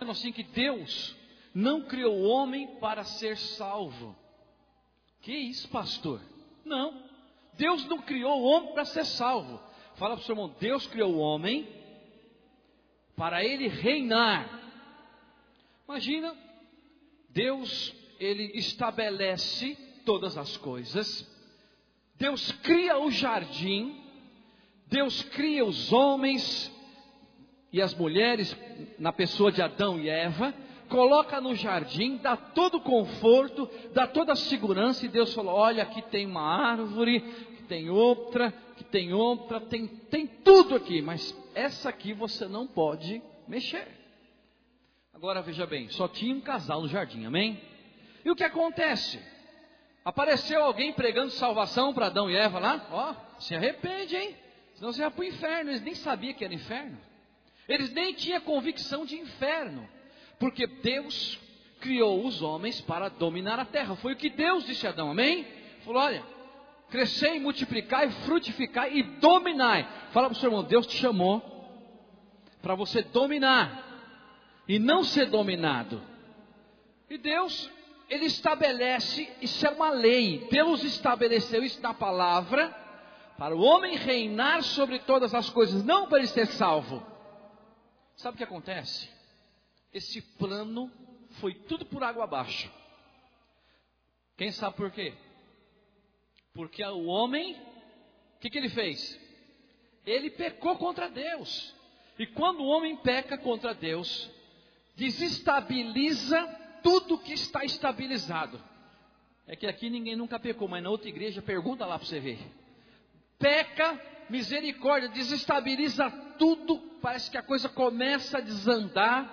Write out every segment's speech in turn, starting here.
dizendo assim que Deus não criou o homem para ser salvo. Que isso, pastor? Não, Deus não criou o homem para ser salvo. Fala para o seu irmão, Deus criou o homem para ele reinar. Imagina, Deus, ele estabelece todas as coisas. Deus cria o jardim. Deus cria os homens e as mulheres na pessoa de Adão e Eva, coloca no jardim, dá todo o conforto, dá toda a segurança, e Deus falou, olha, aqui tem uma árvore, que tem outra, tem tudo aqui, mas essa aqui você não pode mexer. Agora veja bem, só tinha um casal no jardim, amém? E o que acontece? Apareceu alguém pregando salvação para Adão e Eva lá, ó, se arrepende, hein? Senão você vai para o inferno. Eles nem sabiam que era inferno. Eles nem tinham convicção de inferno. Porque Deus criou os homens para dominar a terra. Foi o que Deus disse a Adão, amém? Falou, olha, crescei, multiplicai, frutificai e dominai. Fala para o seu irmão, Deus te chamou para você dominar e não ser dominado. E Deus, ele estabelece, isso é uma lei. Deus estabeleceu isso na palavra, para o homem reinar sobre todas as coisas, não para ele ser salvo. Sabe o que acontece? Esse plano foi tudo por água abaixo. Quem sabe por quê? Porque o homem, o que ele fez? Ele pecou contra Deus. E quando o homem peca contra Deus, desestabiliza tudo que está estabilizado. É que aqui ninguém nunca pecou, mas na outra igreja, pergunta lá para você ver. Peca, misericórdia, desestabiliza tudo, parece que a coisa começa a desandar,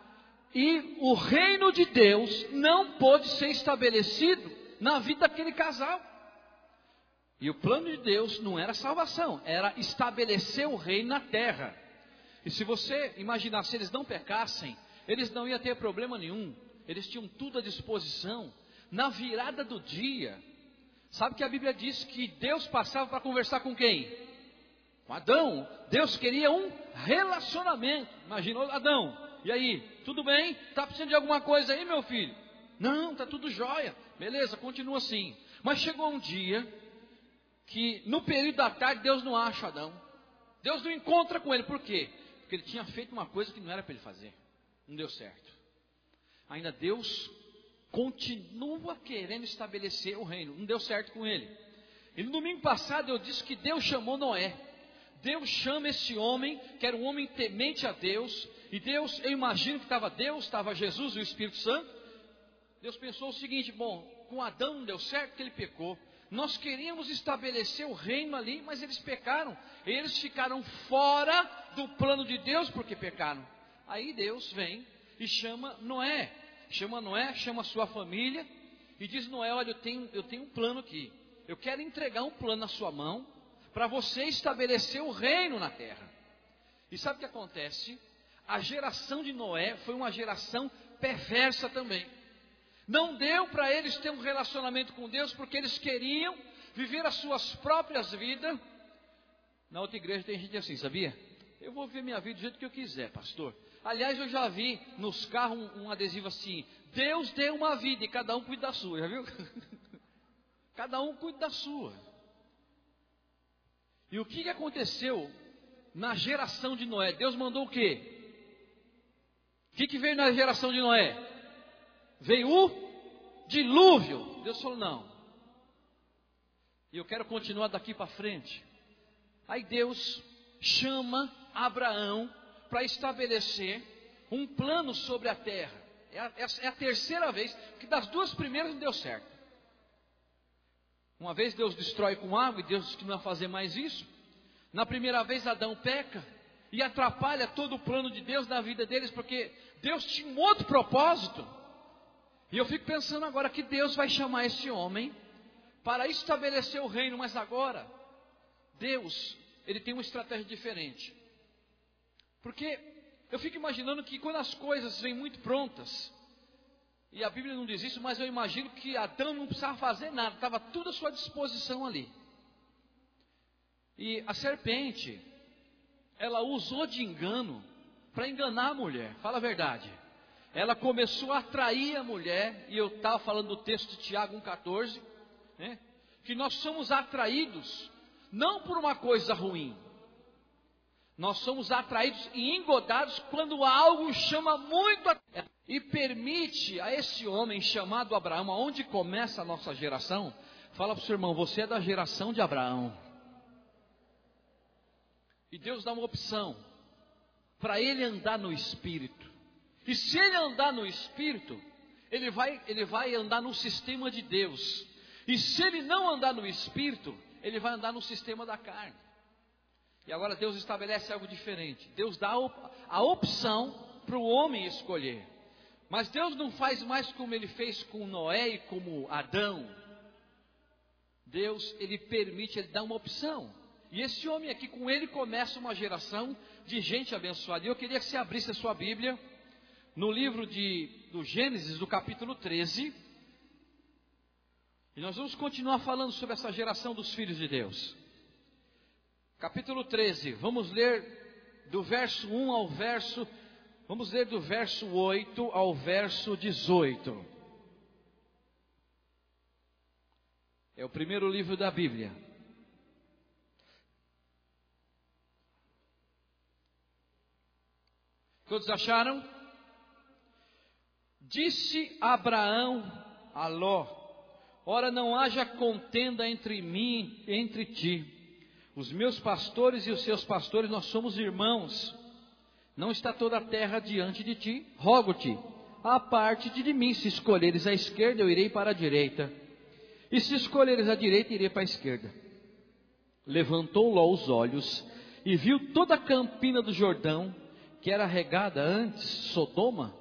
e o reino de Deus não pôde ser estabelecido na vida daquele casal. E o plano de Deus não era salvação, era estabelecer o reino na terra. E se você imaginar, se eles não pecassem, eles não iam ter problema nenhum, eles tinham tudo à disposição. Na virada do dia, sabe que a Bíblia diz que Deus passava para conversar com quem? Com Adão. Deus queria um relacionamento. Imaginou Adão, e aí, tudo bem? Está precisando de alguma coisa aí, meu filho? Não, está tudo jóia. Beleza, continua assim. Mas chegou um dia que no período da tarde Deus não acha Adão. Deus não encontra com ele. Por quê? Porque ele tinha feito uma coisa que não era para ele fazer. Não deu certo. Ainda Deus continua querendo estabelecer o reino. Não deu certo com ele. E no domingo passado eu disse que Deus chamou Noé. Deus chama esse homem, que era um homem temente a Deus. E Deus, eu imagino que estava Deus, estava Jesus e o Espírito Santo. Deus pensou o seguinte, bom, com Adão não deu certo porque ele pecou. Nós queríamos estabelecer o reino ali, mas eles pecaram. Eles ficaram fora do plano de Deus porque pecaram. Aí Deus vem e chama Noé. Chama a sua família e diz, Noé, olha, eu tenho um plano aqui. Eu quero entregar um plano na sua mão para você estabelecer o reino na terra. E sabe o que acontece? A geração de Noé foi uma geração perversa também. Não deu para eles ter um relacionamento com Deus, porque eles queriam viver as suas próprias vidas. Na outra igreja tem gente assim, sabia? Eu vou viver minha vida do jeito que eu quiser, pastor. Aliás, eu já vi nos carros um adesivo assim, Deus deu uma vida e cada um cuida da sua, já viu? Cada um cuida da sua. E o que aconteceu na geração de Noé? Deus mandou o quê? O que veio na geração de Noé? Veio o dilúvio. Deus falou, não. E eu quero continuar daqui para frente. Aí Deus chama Abraão para estabelecer um plano sobre a terra. É a terceira vez, que das duas primeiras não deu certo. Uma vez Deus destrói com água e Deus diz que não vai fazer mais isso. Na primeira vez Adão peca e atrapalha todo o plano de Deus na vida deles, porque Deus tinha um outro propósito. E eu fico pensando agora que Deus vai chamar esse homem para estabelecer o reino, mas agora Deus, ele tem uma estratégia diferente. Porque eu fico imaginando que quando as coisas vêm muito prontas, e a Bíblia não diz isso, mas eu imagino que Adão não precisava fazer nada, estava tudo à sua disposição ali. E a serpente, ela usou de engano para enganar a mulher, fala a verdade. ela começou a atrair a mulher, e eu estava falando do texto de Tiago 1,14, né? Que nós somos atraídos, não por uma coisa ruim, nós somos atraídos e engodados quando algo chama muito a atenção, e permite a esse homem chamado Abraão, aonde começa a nossa geração. Fala para o seu irmão, você é da geração de Abraão, e Deus dá uma opção, para ele andar no Espírito. E se ele andar no Espírito, ele vai andar no sistema de Deus. E se ele não andar no Espírito, ele vai andar no sistema da carne. E agora Deus estabelece algo diferente. Deus dá a opção para o homem escolher. Mas Deus não faz mais como ele fez com Noé e como Adão. Deus, ele permite, ele dá uma opção. E esse homem aqui, com ele começa uma geração de gente abençoada. E eu queria que você abrisse a sua Bíblia no livro do Gênesis, do capítulo 13, e nós vamos continuar falando sobre essa geração dos filhos de Deus. Capítulo 13, vamos ler do verso 1 ao verso, vamos ler do verso 8 ao verso 18. É o primeiro livro da Bíblia. Todos acharam? Disse Abraão a Ló: ora, não haja contenda entre mim e entre ti. Os meus pastores e os seus pastores, nós somos irmãos. Não está toda a terra diante de ti. Rogo-te, aparte-te de mim. Se escolheres a esquerda, eu irei para a direita. E se escolheres a direita, irei para a esquerda. Levantou Ló os olhos e viu toda a campina do Jordão, que era regada antes, Sodoma,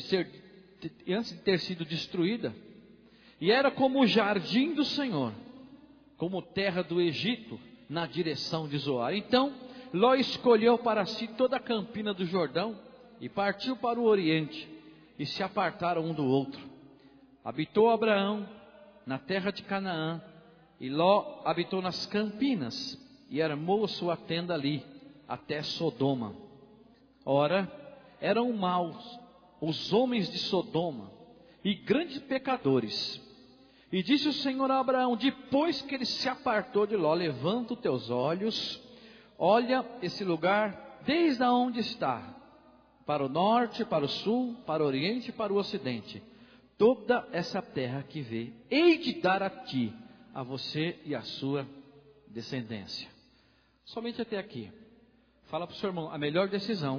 antes de ter sido destruída, e era como o jardim do Senhor, como terra do Egito, na direção de Zoar. Então Ló escolheu para si toda a campina do Jordão, e partiu para o oriente, e se apartaram um do outro. Habitou Abraão na terra de Canaã, e Ló habitou nas campinas, e armou sua tenda ali, até Sodoma. Ora, eram maus os homens de Sodoma, e grandes pecadores. E disse o Senhor a Abraão, depois que ele se apartou de Ló: levanta os teus olhos, olha esse lugar, desde onde está, para o norte, para o sul, para o oriente e para o ocidente. Toda essa terra que vê, hei de dar a ti, a você e a sua descendência. Somente até aqui. Fala para o seu irmão, a melhor decisão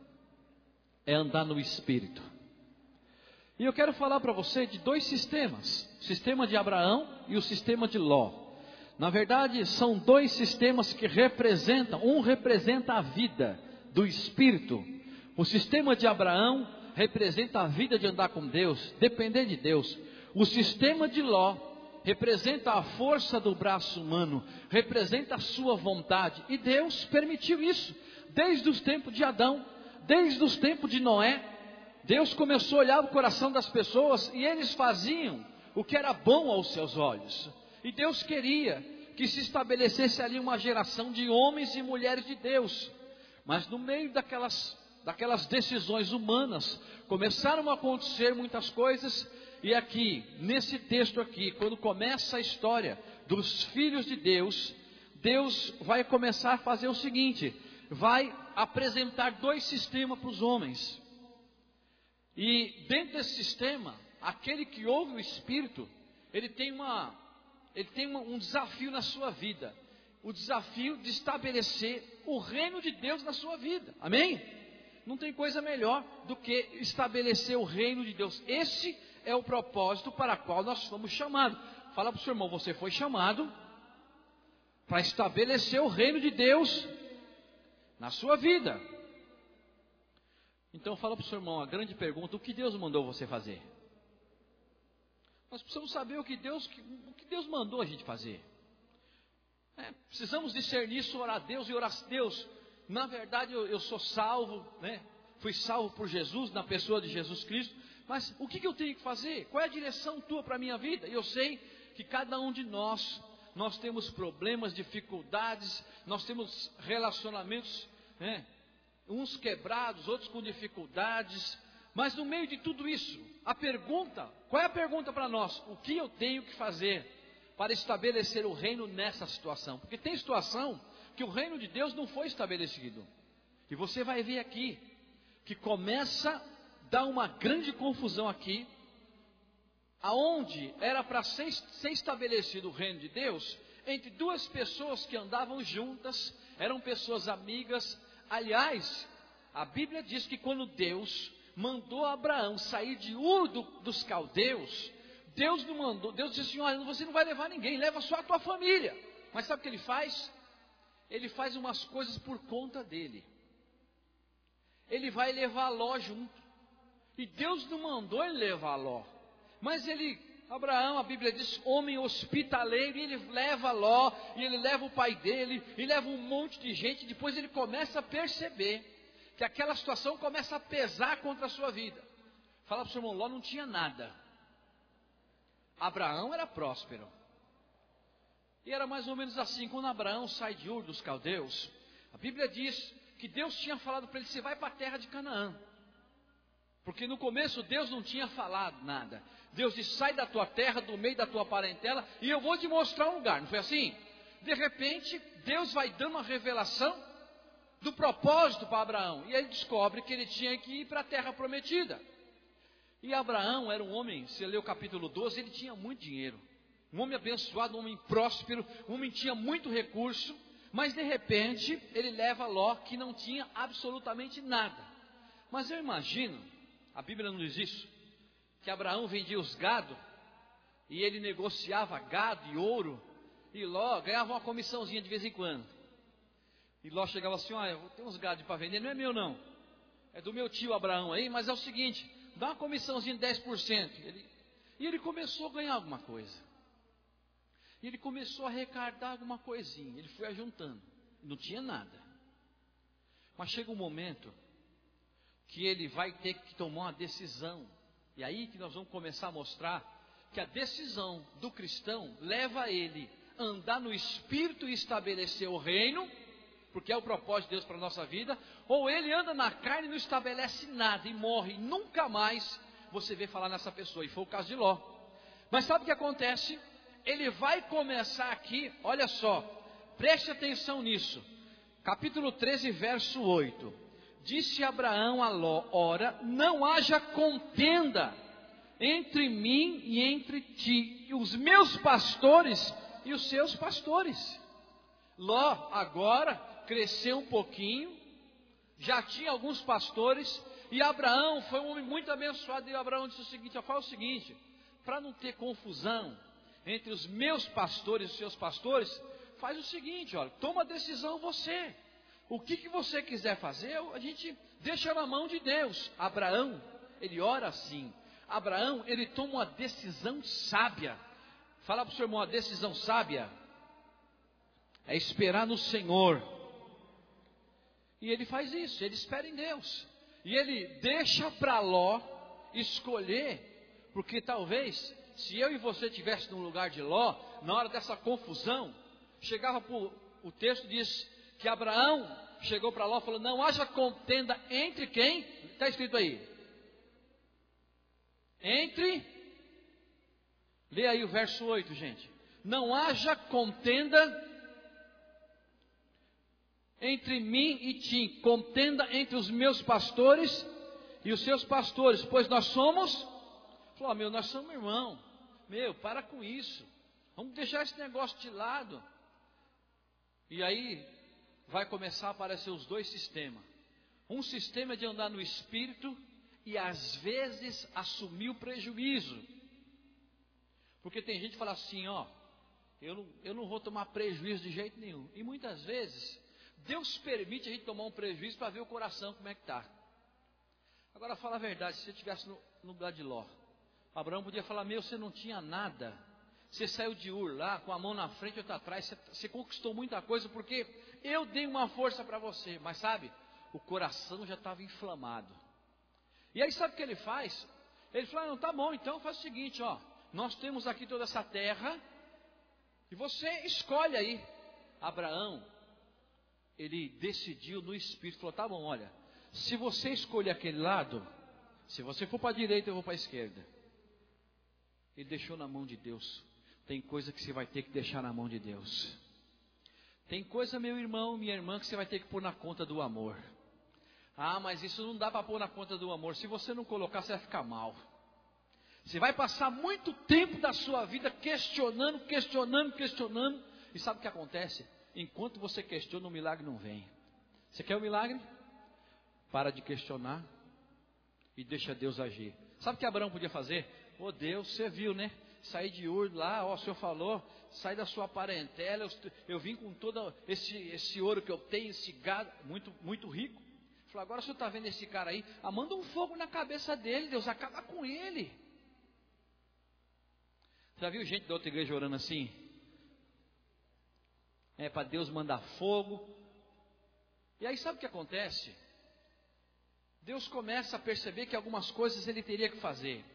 é andar no Espírito. E eu quero falar para você de dois sistemas: o sistema de Abraão e o sistema de Ló. Na verdade, são dois sistemas que representam, um representa a vida do Espírito. O sistema de Abraão representa a vida de andar com Deus, depender de Deus. O sistema de Ló representa a força do braço humano, representa a sua vontade. E Deus permitiu isso, desde os tempos de Adão, desde os tempos de Noé. Deus começou a olhar o coração das pessoas, e eles faziam o que era bom aos seus olhos. E Deus queria que se estabelecesse ali uma geração de homens e mulheres de Deus. Mas no meio daquelas decisões humanas, começaram a acontecer muitas coisas. E aqui, nesse texto aqui, quando começa a história dos filhos de Deus, Deus vai começar a fazer o seguinte: vai apresentar dois sistemas para os homens. E dentro desse sistema, aquele que ouve o Espírito, ele tem um desafio na sua vida. O desafio de estabelecer o reino de Deus na sua vida. Amém? Não tem coisa melhor do que estabelecer o reino de Deus. Esse é o propósito para o qual nós fomos chamados. Fala para o seu irmão, você foi chamado para estabelecer o reino de Deus na sua vida. Então fala para o seu irmão, a grande pergunta: o que Deus mandou você fazer? Nós precisamos saber o que Deus mandou a gente fazer. Precisamos discernir isso, orar a Deus e orar a Deus. Na verdade eu sou salvo, né? Fui salvo por Jesus, na pessoa de Jesus Cristo. Mas o que eu tenho que fazer? Qual é a direção tua para a minha vida? E eu sei que cada um de nós temos problemas, dificuldades, nós temos relacionamentos, né? Uns quebrados, outros com dificuldades, Mas no meio de tudo isso, qual é a pergunta para nós? O que eu tenho que fazer para estabelecer o reino nessa situação? Porque tem situação que o reino de Deus não foi estabelecido. E você vai ver aqui, que começa a dar uma grande confusão aqui, aonde era para ser estabelecido o reino de Deus, entre duas pessoas que andavam juntas, eram pessoas amigas. Aliás, a Bíblia diz que quando Deus mandou Abraão sair de Ur dos caldeus, Deus não mandou, Deus disse assim: olha, você não vai levar ninguém, leva só a tua família. Mas sabe o que ele faz? Ele faz umas coisas por conta dele. Ele vai levar Ló junto. E Deus não mandou ele levar Ló. Mas Abraão, a Bíblia diz, homem hospitaleiro, e ele leva Ló, e ele leva o pai dele, e leva um monte de gente. Depois ele começa a perceber que aquela situação começa a pesar contra a sua vida. Fala para o seu irmão: Ló não tinha nada, Abraão era próspero. E era mais ou menos assim, quando Abraão sai de Ur dos caldeus, a Bíblia diz que Deus tinha falado para ele: você vai para a terra de Canaã. Porque no começo Deus não tinha falado nada. Deus disse: sai da tua terra, do meio da tua parentela, e eu vou te mostrar um lugar. Não foi assim? De repente, Deus vai dando uma revelação do propósito para Abraão. E ele descobre que ele tinha que ir para a terra prometida. E Abraão era um homem, você lê o capítulo 12, ele tinha muito dinheiro. Um homem abençoado, um homem próspero, um homem que tinha muito recurso. Mas de repente, ele leva Ló, que não tinha absolutamente nada. Mas eu imagino, a Bíblia não diz isso, que Abraão vendia os gado, e ele negociava gado e ouro, e Ló ganhava uma comissãozinha de vez em quando. E Ló chegava assim: olha, eu tenho uns gados para vender, não é meu não, é do meu tio Abraão aí, mas é o seguinte, dá uma comissãozinha de 10%. E ele começou a ganhar alguma coisa. E ele começou a arrecadar alguma coisinha, ele foi ajuntando, não tinha nada. Mas chega um momento que ele vai ter que tomar uma decisão. E aí que nós vamos começar a mostrar que a decisão do cristão leva ele a andar no Espírito e estabelecer o reino, porque é o propósito de Deus para a nossa vida, ou ele anda na carne e não estabelece nada e morre, e nunca mais você vê falar nessa pessoa. E foi o caso de Ló. Mas sabe o que acontece? Ele vai começar aqui, olha só, preste atenção nisso, capítulo 13, verso 8. Disse Abraão a Ló: ora, não haja contenda entre mim e entre ti, e os meus pastores e os seus pastores. Ló agora cresceu um pouquinho, já tinha alguns pastores, e Abraão foi um homem muito abençoado. E Abraão disse o seguinte: faz o seguinte, para não ter confusão entre os meus pastores e os seus pastores, faz o seguinte, olha, toma a decisão você. O que você quiser fazer, a gente deixa na mão de Deus. Abraão, ele ora assim. Abraão, ele toma uma decisão sábia. Fala para o seu irmão: a decisão sábia é esperar no Senhor. E ele faz isso, ele espera em Deus. E ele deixa para Ló escolher, porque talvez, se eu e você estivesse no lugar de Ló, na hora dessa confusão, chegava o texto diz que Abraão chegou para Ló e falou: não haja contenda entre quem? Está escrito aí. Lê aí o verso 8, gente. Não haja contenda entre mim e ti, contenda entre os meus pastores e os seus pastores, pois nós somos. Falou: nós somos irmão. Para com isso. Vamos deixar esse negócio de lado. E aí vai começar a aparecer os dois sistemas. Um sistema de andar no Espírito e às vezes assumir o prejuízo. Porque tem gente que fala assim: eu não vou tomar prejuízo de jeito nenhum. E muitas vezes Deus permite a gente tomar um prejuízo para ver o coração como é que está. Agora fala a verdade, se você estivesse no lugar de Ló, Abraão podia falar: você não tinha nada. Você saiu de Ur lá, com a mão na frente e outra atrás, você conquistou muita coisa, porque eu dei uma força para você. Mas sabe, o coração já estava inflamado. E aí sabe o que ele faz? Ele fala: não, tá bom, então faz o seguinte, nós temos aqui toda essa terra, e você escolhe aí. Abraão, ele decidiu no Espírito, falou: tá bom, olha, se você escolher aquele lado, Se você for para a direita, eu vou para a esquerda. Ele deixou na mão de Deus. Tem coisa que você vai ter que deixar na mão de Deus. Tem coisa, meu irmão, minha irmã, que você vai ter que pôr na conta do amor. Ah, mas isso não dá para pôr na conta do amor. Se você não colocar, você vai ficar mal. Você vai passar muito tempo da sua vida questionando. E sabe o que acontece? Enquanto você questiona, o milagre não vem. Você quer o milagre? Para de questionar e deixa Deus agir. Sabe o que Abraão podia fazer? Ô Deus, você viu, né? Saí de Ur lá, ó, o Senhor falou, sai da sua parentela, eu vim com todo esse ouro que eu tenho, esse gado, muito rico. Falou, agora o Senhor está vendo esse cara aí, manda um fogo na cabeça dele, Deus, acaba com ele. Já viu gente da outra igreja orando assim? É para Deus mandar fogo. E aí sabe o que acontece? Deus começa a perceber que algumas coisas ele teria que fazer.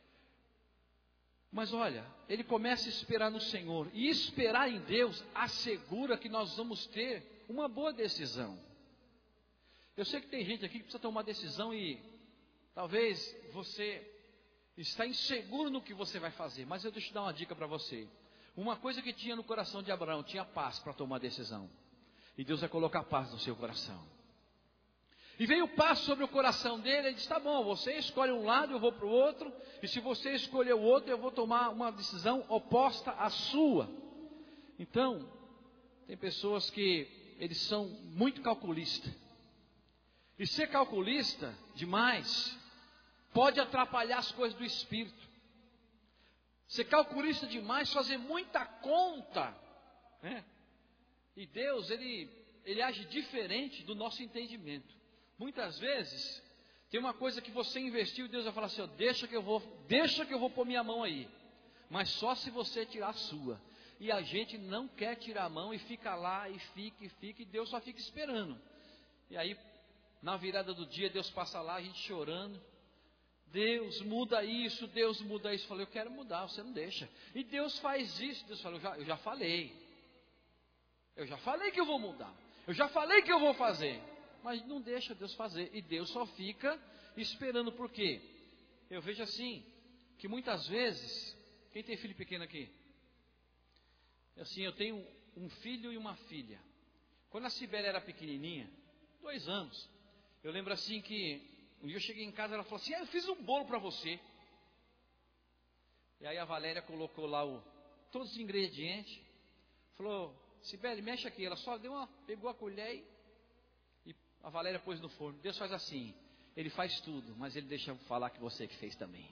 Mas olha, ele começa a esperar no Senhor. E esperar em Deus assegura que nós vamos ter uma boa decisão. Eu sei que tem gente aqui que precisa tomar decisão e talvez você está inseguro no que você vai fazer. Mas eu deixo eu dar uma dica para você. Uma coisa que tinha no coração de Abraão, tinha paz para tomar decisão. E Deus vai colocar paz no seu coração. E veio paz sobre o coração dele, ele disse, tá bom, você escolhe um lado, eu vou para o outro, e se você escolher o outro, eu vou tomar uma decisão oposta à sua. Então, tem pessoas que eles são muito calculistas. E ser calculista demais pode atrapalhar as coisas do Espírito. Ser calculista demais, fazer muita conta, né? E Deus, ele age diferente do nosso entendimento. Muitas vezes, tem uma coisa que você investiu e Deus vai falar assim, ó, deixa que eu vou pôr minha mão aí. Mas só se você tirar a sua. E a gente não quer tirar a mão e fica lá, e fica, e Deus só fica esperando. E aí, na virada do dia, Deus passa lá, a gente chorando. Deus muda isso, Deus muda isso. Eu falei, eu quero mudar, você não deixa. E Deus faz isso. Deus falou, eu já falei. Eu já falei que eu vou mudar. Eu já falei que eu vou fazer. Mas não deixa Deus fazer. E Deus só fica esperando. Por quê? Eu vejo assim, que muitas vezes, quem tem filho pequeno aqui? Assim, eu tenho um filho e uma filha. Quando a Sibéria era pequenininha, 2 anos, eu lembro assim que um dia eu cheguei em casa, ela falou assim, eu fiz um bolo para você. E aí a Valéria colocou lá todos os ingredientes. Falou, Sibeli, mexe aqui. Ela só pegou a colher e a Valéria pôs no forno. Deus faz assim, Ele faz tudo, mas Ele deixa falar que você que fez também.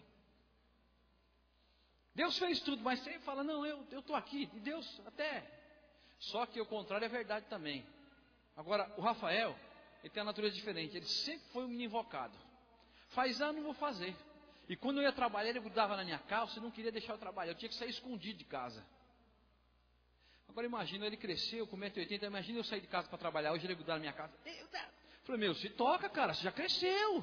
Deus fez tudo, mas você fala, não, eu estou aqui. E Deus até. Só que o contrário é verdade também. Agora, o Rafael, ele tem uma natureza diferente. Ele sempre foi um menino invocado. Faz ano, não vou fazer. E quando eu ia trabalhar, ele grudava na minha calça e não queria deixar eu trabalhar. Eu tinha que sair escondido de casa. Agora imagina, ele cresceu com 1,80 m. Imagina eu sair de casa para trabalhar. Hoje ele grudava na minha casa. Eu falei, meu, se toca, cara, você já cresceu.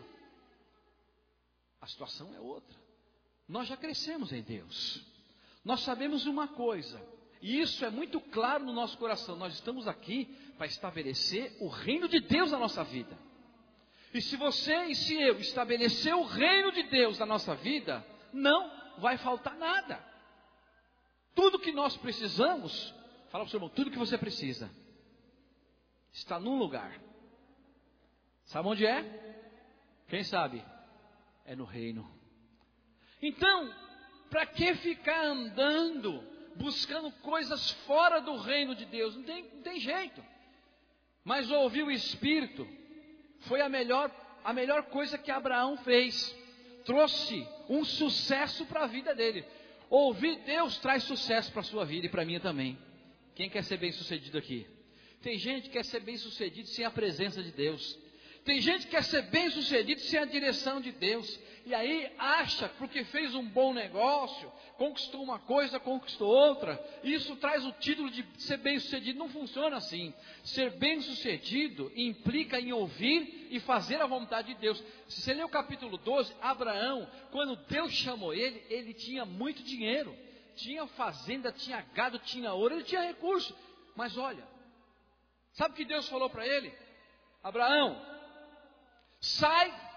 A situação é outra. Nós já crescemos em Deus. Nós sabemos uma coisa. E isso é muito claro no nosso coração. Nós estamos aqui para estabelecer o reino de Deus na nossa vida. E se você e se eu estabelecer o reino de Deus na nossa vida, não vai faltar nada. Tudo que nós precisamos, fala para o seu irmão, tudo que você precisa está num lugar. Sabe onde é? Quem sabe? É no reino. Então, para que ficar andando, buscando coisas fora do reino de Deus? Não tem jeito. Mas ouvir o Espírito foi a melhor coisa que Abraão fez. Trouxe um sucesso para a vida dele. Ouvir Deus traz sucesso para a sua vida e para a minha também. Quem quer ser bem sucedido aqui? Tem gente que quer ser bem sucedido sem a presença de Deus. Tem gente que quer ser bem sucedido sem a direção de Deus. E aí acha, porque fez um bom negócio, conquistou uma coisa, conquistou outra. Isso traz o título de ser bem sucedido. Não funciona assim. Ser bem sucedido implica em ouvir e fazer a vontade de Deus. Se você ler o capítulo 12, Abraão, quando Deus chamou ele, ele tinha muito dinheiro. Tinha fazenda, tinha gado, tinha ouro, ele tinha recurso. Mas olha, sabe o que Deus falou para ele? Abraão, sai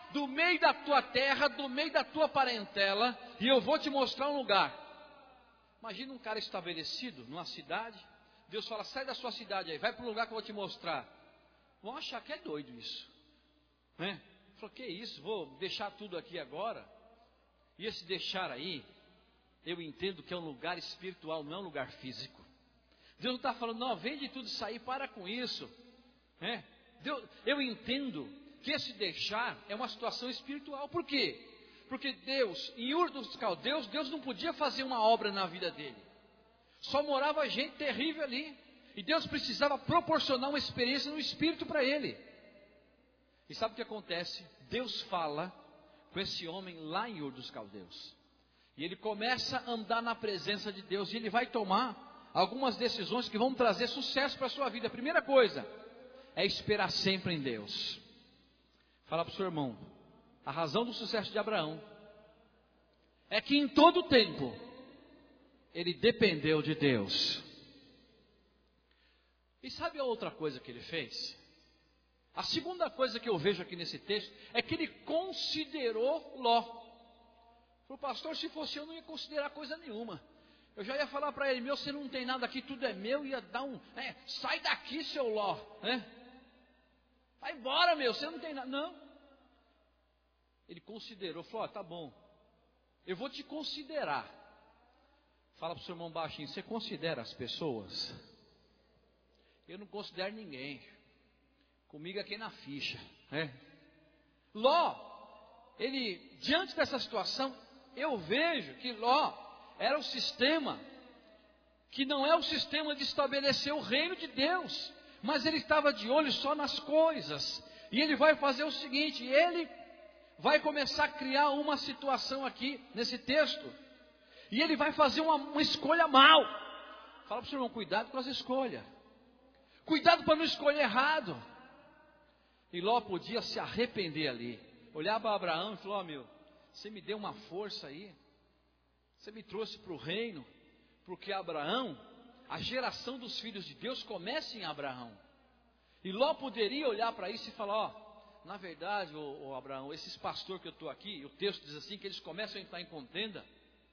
do meio da tua terra, do meio da tua parentela, e eu vou te mostrar um lugar. Imagina um cara estabelecido numa cidade, Deus fala, sai da sua cidade aí, vai para o lugar que eu vou te mostrar. Vão achar que é doido isso, né? Falou, que isso, vou deixar tudo aqui agora? E esse deixar aí, eu entendo que é um lugar espiritual, não é um lugar físico. Deus não está falando, não, vende tudo isso aí, para com isso, né? Eu entendo que esse deixar é uma situação espiritual. Por quê? Porque Deus, em Ur dos Caldeus, Deus não podia fazer uma obra na vida dele. Só morava gente terrível ali. E Deus precisava proporcionar uma experiência no espírito para ele. E sabe o que acontece? Deus fala com esse homem lá em Ur dos Caldeus. E ele começa a andar na presença de Deus. E ele vai tomar algumas decisões que vão trazer sucesso para a sua vida. A primeira coisa é esperar sempre em Deus. Fala para o seu irmão, a razão do sucesso de Abraão é que em todo tempo ele dependeu de Deus. E sabe a outra coisa que ele fez? A segunda coisa que eu vejo aqui nesse texto é que ele considerou Ló. Falou, pastor, se fosse eu não ia considerar coisa nenhuma. Eu já ia falar para ele, meu, você não tem nada aqui, tudo é meu, ia dar sai daqui, seu Ló, né? Vai embora, meu, você não tem nada. Não. Ele considerou, falou, tá bom, eu vou te considerar. Fala para o seu irmão baixinho, você considera as pessoas? Eu não considero ninguém. Comigo aqui na ficha, né? Ló, ele, diante dessa situação, eu vejo que Ló era o sistema, que não é o sistema de estabelecer o reino de Deus, mas ele estava de olho só nas coisas. E ele vai fazer o seguinte, ele vai começar a criar uma situação aqui, nesse texto, e ele vai fazer uma escolha mal. Fala para o seu irmão, cuidado com as escolhas, cuidado para não escolher errado. E Ló podia se arrepender ali, olhar para Abraão e falar, meu, você me deu uma força aí, você me trouxe para o reino, porque Abraão, a geração dos filhos de Deus começa em Abraão. E Ló poderia olhar para isso e falar, na verdade, Abraão, esses pastores que eu estou aqui, o texto diz assim, que eles começam a entrar em contenda.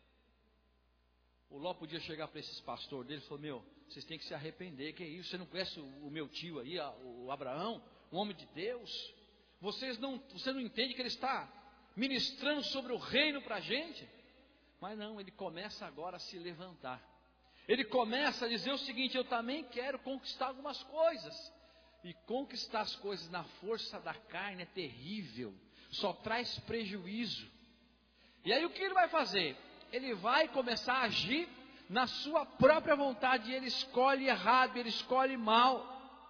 O Ló podia chegar para esses pastores dele e falar, meu, vocês têm que se arrepender, que é isso? Você não conhece o meu tio aí, o Abraão, um homem de Deus? Você não entende que ele está ministrando sobre o reino para a gente? Mas não, ele começa agora a se levantar. Ele começa a dizer o seguinte, eu também quero conquistar algumas coisas. E conquistar as coisas na força da carne é terrível, só traz prejuízo. E aí o que ele vai fazer? Ele vai começar a agir na sua própria vontade, e ele escolhe errado, ele escolhe mal.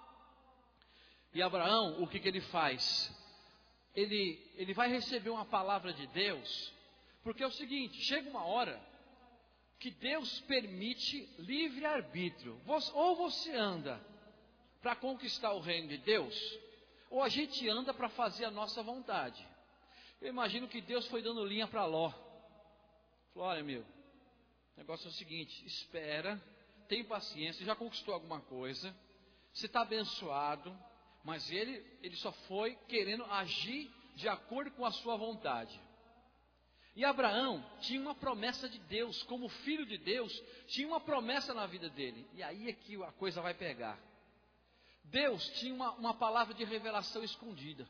E Abraão, o que ele faz? Ele vai receber uma palavra de Deus, porque é o seguinte, chega uma hora que Deus permite livre-arbítrio. Ou você anda para conquistar o reino de Deus, ou a gente anda para fazer a nossa vontade. Eu imagino que Deus foi dando linha para Ló. Falou, olha meu, o negócio é o seguinte, espera, tem paciência, já conquistou alguma coisa, você está abençoado, mas ele só foi querendo agir de acordo com a sua vontade. E Abraão tinha uma promessa de Deus, como filho de Deus, tinha uma promessa na vida dele. E aí é que a coisa vai pegar. Deus tinha uma palavra de revelação escondida.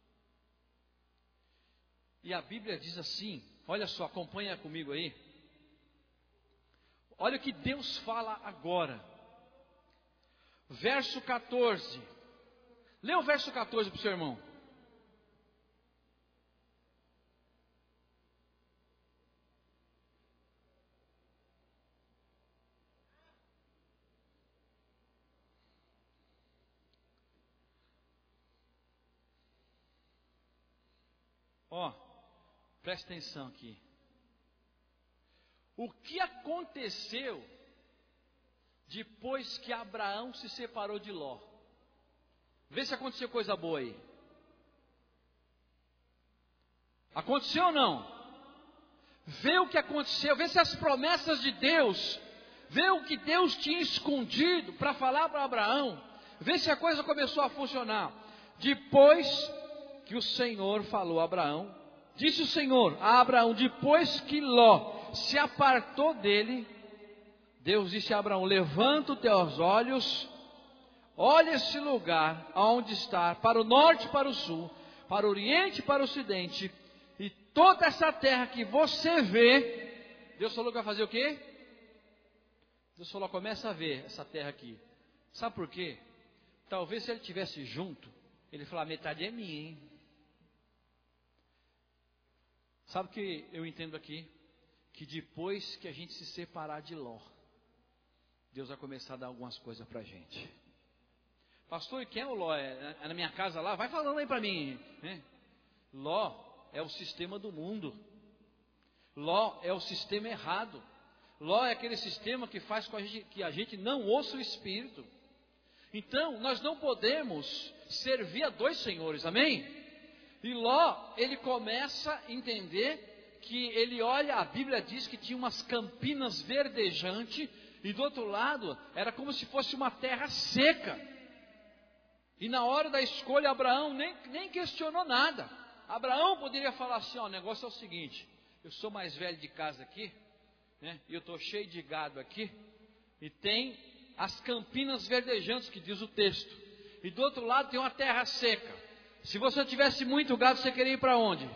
E a Bíblia diz assim, olha só, acompanha comigo aí. Olha o que Deus fala agora. Verso 14. Lê o verso 14 para o seu irmão. Ó, presta atenção aqui. O que aconteceu depois que Abraão se separou de Ló? Vê se aconteceu coisa boa aí. Aconteceu ou não? Vê o que aconteceu, vê se as promessas de Deus, vê o que Deus tinha escondido para falar para Abraão, vê se a coisa começou a funcionar. Depois que o Senhor falou a Abraão. Disse o Senhor a Abraão, depois que Ló se apartou dele, Deus disse a Abraão: levanta os teus olhos, olha esse lugar aonde está, para o norte e para o sul, para o oriente e para o ocidente, e toda essa terra que você vê. Deus falou que vai fazer o quê? Deus falou: começa a ver essa terra aqui. Sabe por quê? Talvez se ele estivesse junto, ele falar: metade é minha, hein? Sabe o que eu entendo aqui? Que depois que a gente se separar de Ló, Deus vai começar a dar algumas coisas para a gente. Pastor, e quem é o Ló? É na minha casa lá? Vai falando aí para mim, né? Ló é o sistema do mundo. Ló é o sistema errado. Ló é aquele sistema que faz com que a gente não ouça o Espírito. Então, nós não podemos servir a dois senhores, amém? E Ló, ele começa a entender que ele olha, a Bíblia diz que tinha umas campinas verdejantes, e do outro lado, era como se fosse uma terra seca. E na hora da escolha, Abraão nem questionou nada. Abraão poderia falar assim: ó, o negócio é o seguinte, eu sou mais velho de casa aqui, né? E eu estou cheio de gado aqui, e tem as campinas verdejantes, que diz o texto, e do outro lado tem uma terra seca. Se você tivesse muito gado, você queria ir para onde?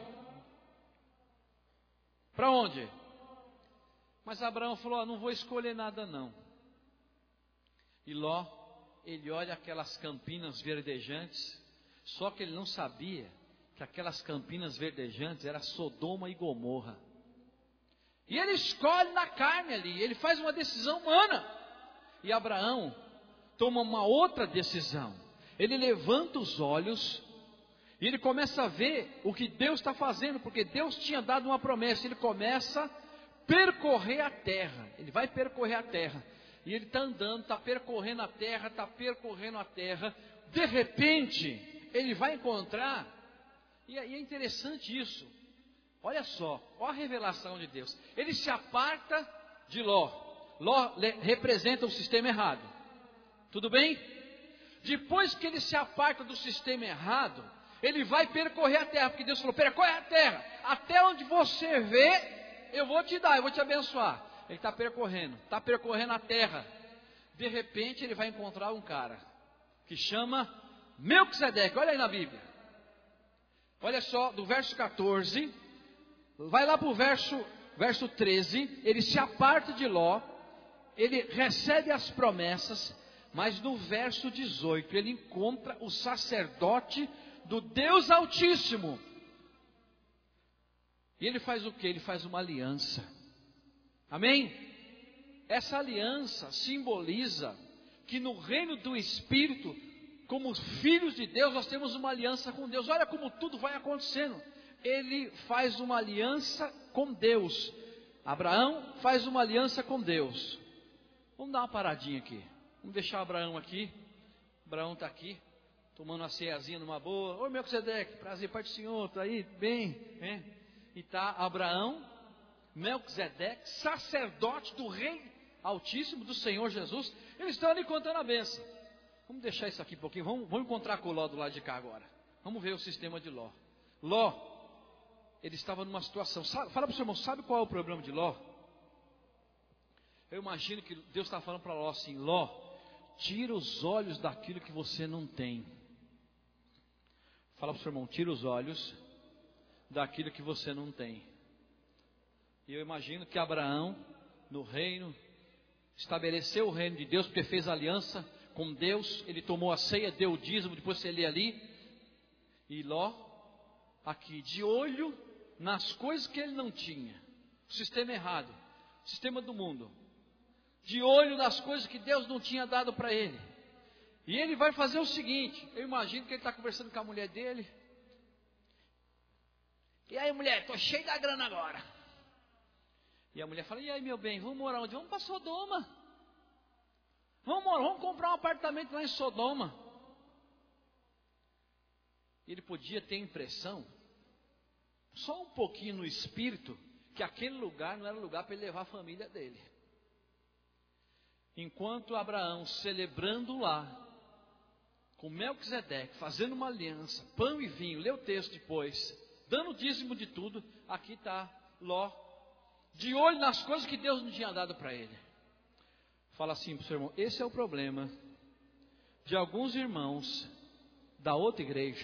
Para onde? Mas Abraão falou: não vou escolher nada não. E Ló, ele olha aquelas campinas verdejantes, só que ele não sabia que aquelas campinas verdejantes era Sodoma e Gomorra. E ele escolhe na carne ali, ele faz uma decisão humana. E Abraão toma uma outra decisão. Ele levanta os olhos e ele começa a ver o que Deus está fazendo, porque Deus tinha dado uma promessa. Ele começa a percorrer a terra, ele vai percorrer a terra. E ele está andando, está percorrendo a terra, está percorrendo a terra. De repente, ele vai encontrar, e é interessante isso. Olha só, olha a revelação de Deus. Ele se aparta de Ló. Ló representa o sistema errado. Tudo bem? Depois que ele se aparta do sistema errado, ele vai percorrer a terra, porque Deus falou: percorre a terra, até onde você vê, eu vou te dar, eu vou te abençoar. Ele está percorrendo a terra. De repente ele vai encontrar um cara que chama Melquisedeque. Olha aí na Bíblia. Olha só, do verso 14, vai lá para o verso 13. Ele se aparta de Ló, ele recebe as promessas, mas no verso 18 ele encontra o sacerdote do Deus Altíssimo. E ele faz o que? Ele faz uma aliança. Amém? Essa aliança simboliza que no reino do Espírito, como filhos de Deus, nós temos uma aliança com Deus. Olha como tudo vai acontecendo. Ele faz uma aliança com Deus. Abraão faz uma aliança com Deus. Vamos dar uma paradinha aqui. Vamos deixar Abraão aqui. Abraão está aqui, tomando uma ceiazinha numa boa. Oi, Melquisedeque, prazer, Pai do Senhor, está aí? Bem, né? E está Abraão, Melquisedeque, sacerdote do Rei Altíssimo, do Senhor Jesus. Eles estão ali contando a bênção. Vamos deixar isso aqui um pouquinho. Vamos encontrar com o Ló do lado de cá agora. Vamos ver o sistema de Ló. Ló, ele estava numa situação. Fala para o seu irmão, sabe qual é o problema de Ló? Eu imagino que Deus está falando para Ló assim: Ló, tira os olhos daquilo que você não tem. Fala para o seu irmão, tira os olhos daquilo que você não tem. E eu imagino que Abraão, no reino, estabeleceu o reino de Deus, porque fez aliança com Deus. Ele tomou a ceia, deu o dízimo, depois você lê ali. E Ló, aqui, de olho nas coisas que ele não tinha. O sistema errado, o sistema do mundo. De olho nas coisas que Deus não tinha dado para ele. E ele vai fazer o seguinte: eu imagino que ele está conversando com a mulher dele. E aí, mulher, estou cheio da grana agora. E a mulher fala: e aí, meu bem, vamos morar onde? Vamos para Sodoma. Vamos comprar um apartamento lá em Sodoma. Ele podia ter a impressão, só um pouquinho no espírito, que aquele lugar não era lugar para ele levar a família dele. Enquanto Abraão, celebrando lá, com Melquisedeque, fazendo uma aliança, pão e vinho, lê o texto depois, dando o dízimo de tudo, aqui está Ló, de olho nas coisas que Deus não tinha dado para ele. Fala assim para o seu irmão, esse é o problema de alguns irmãos da outra igreja.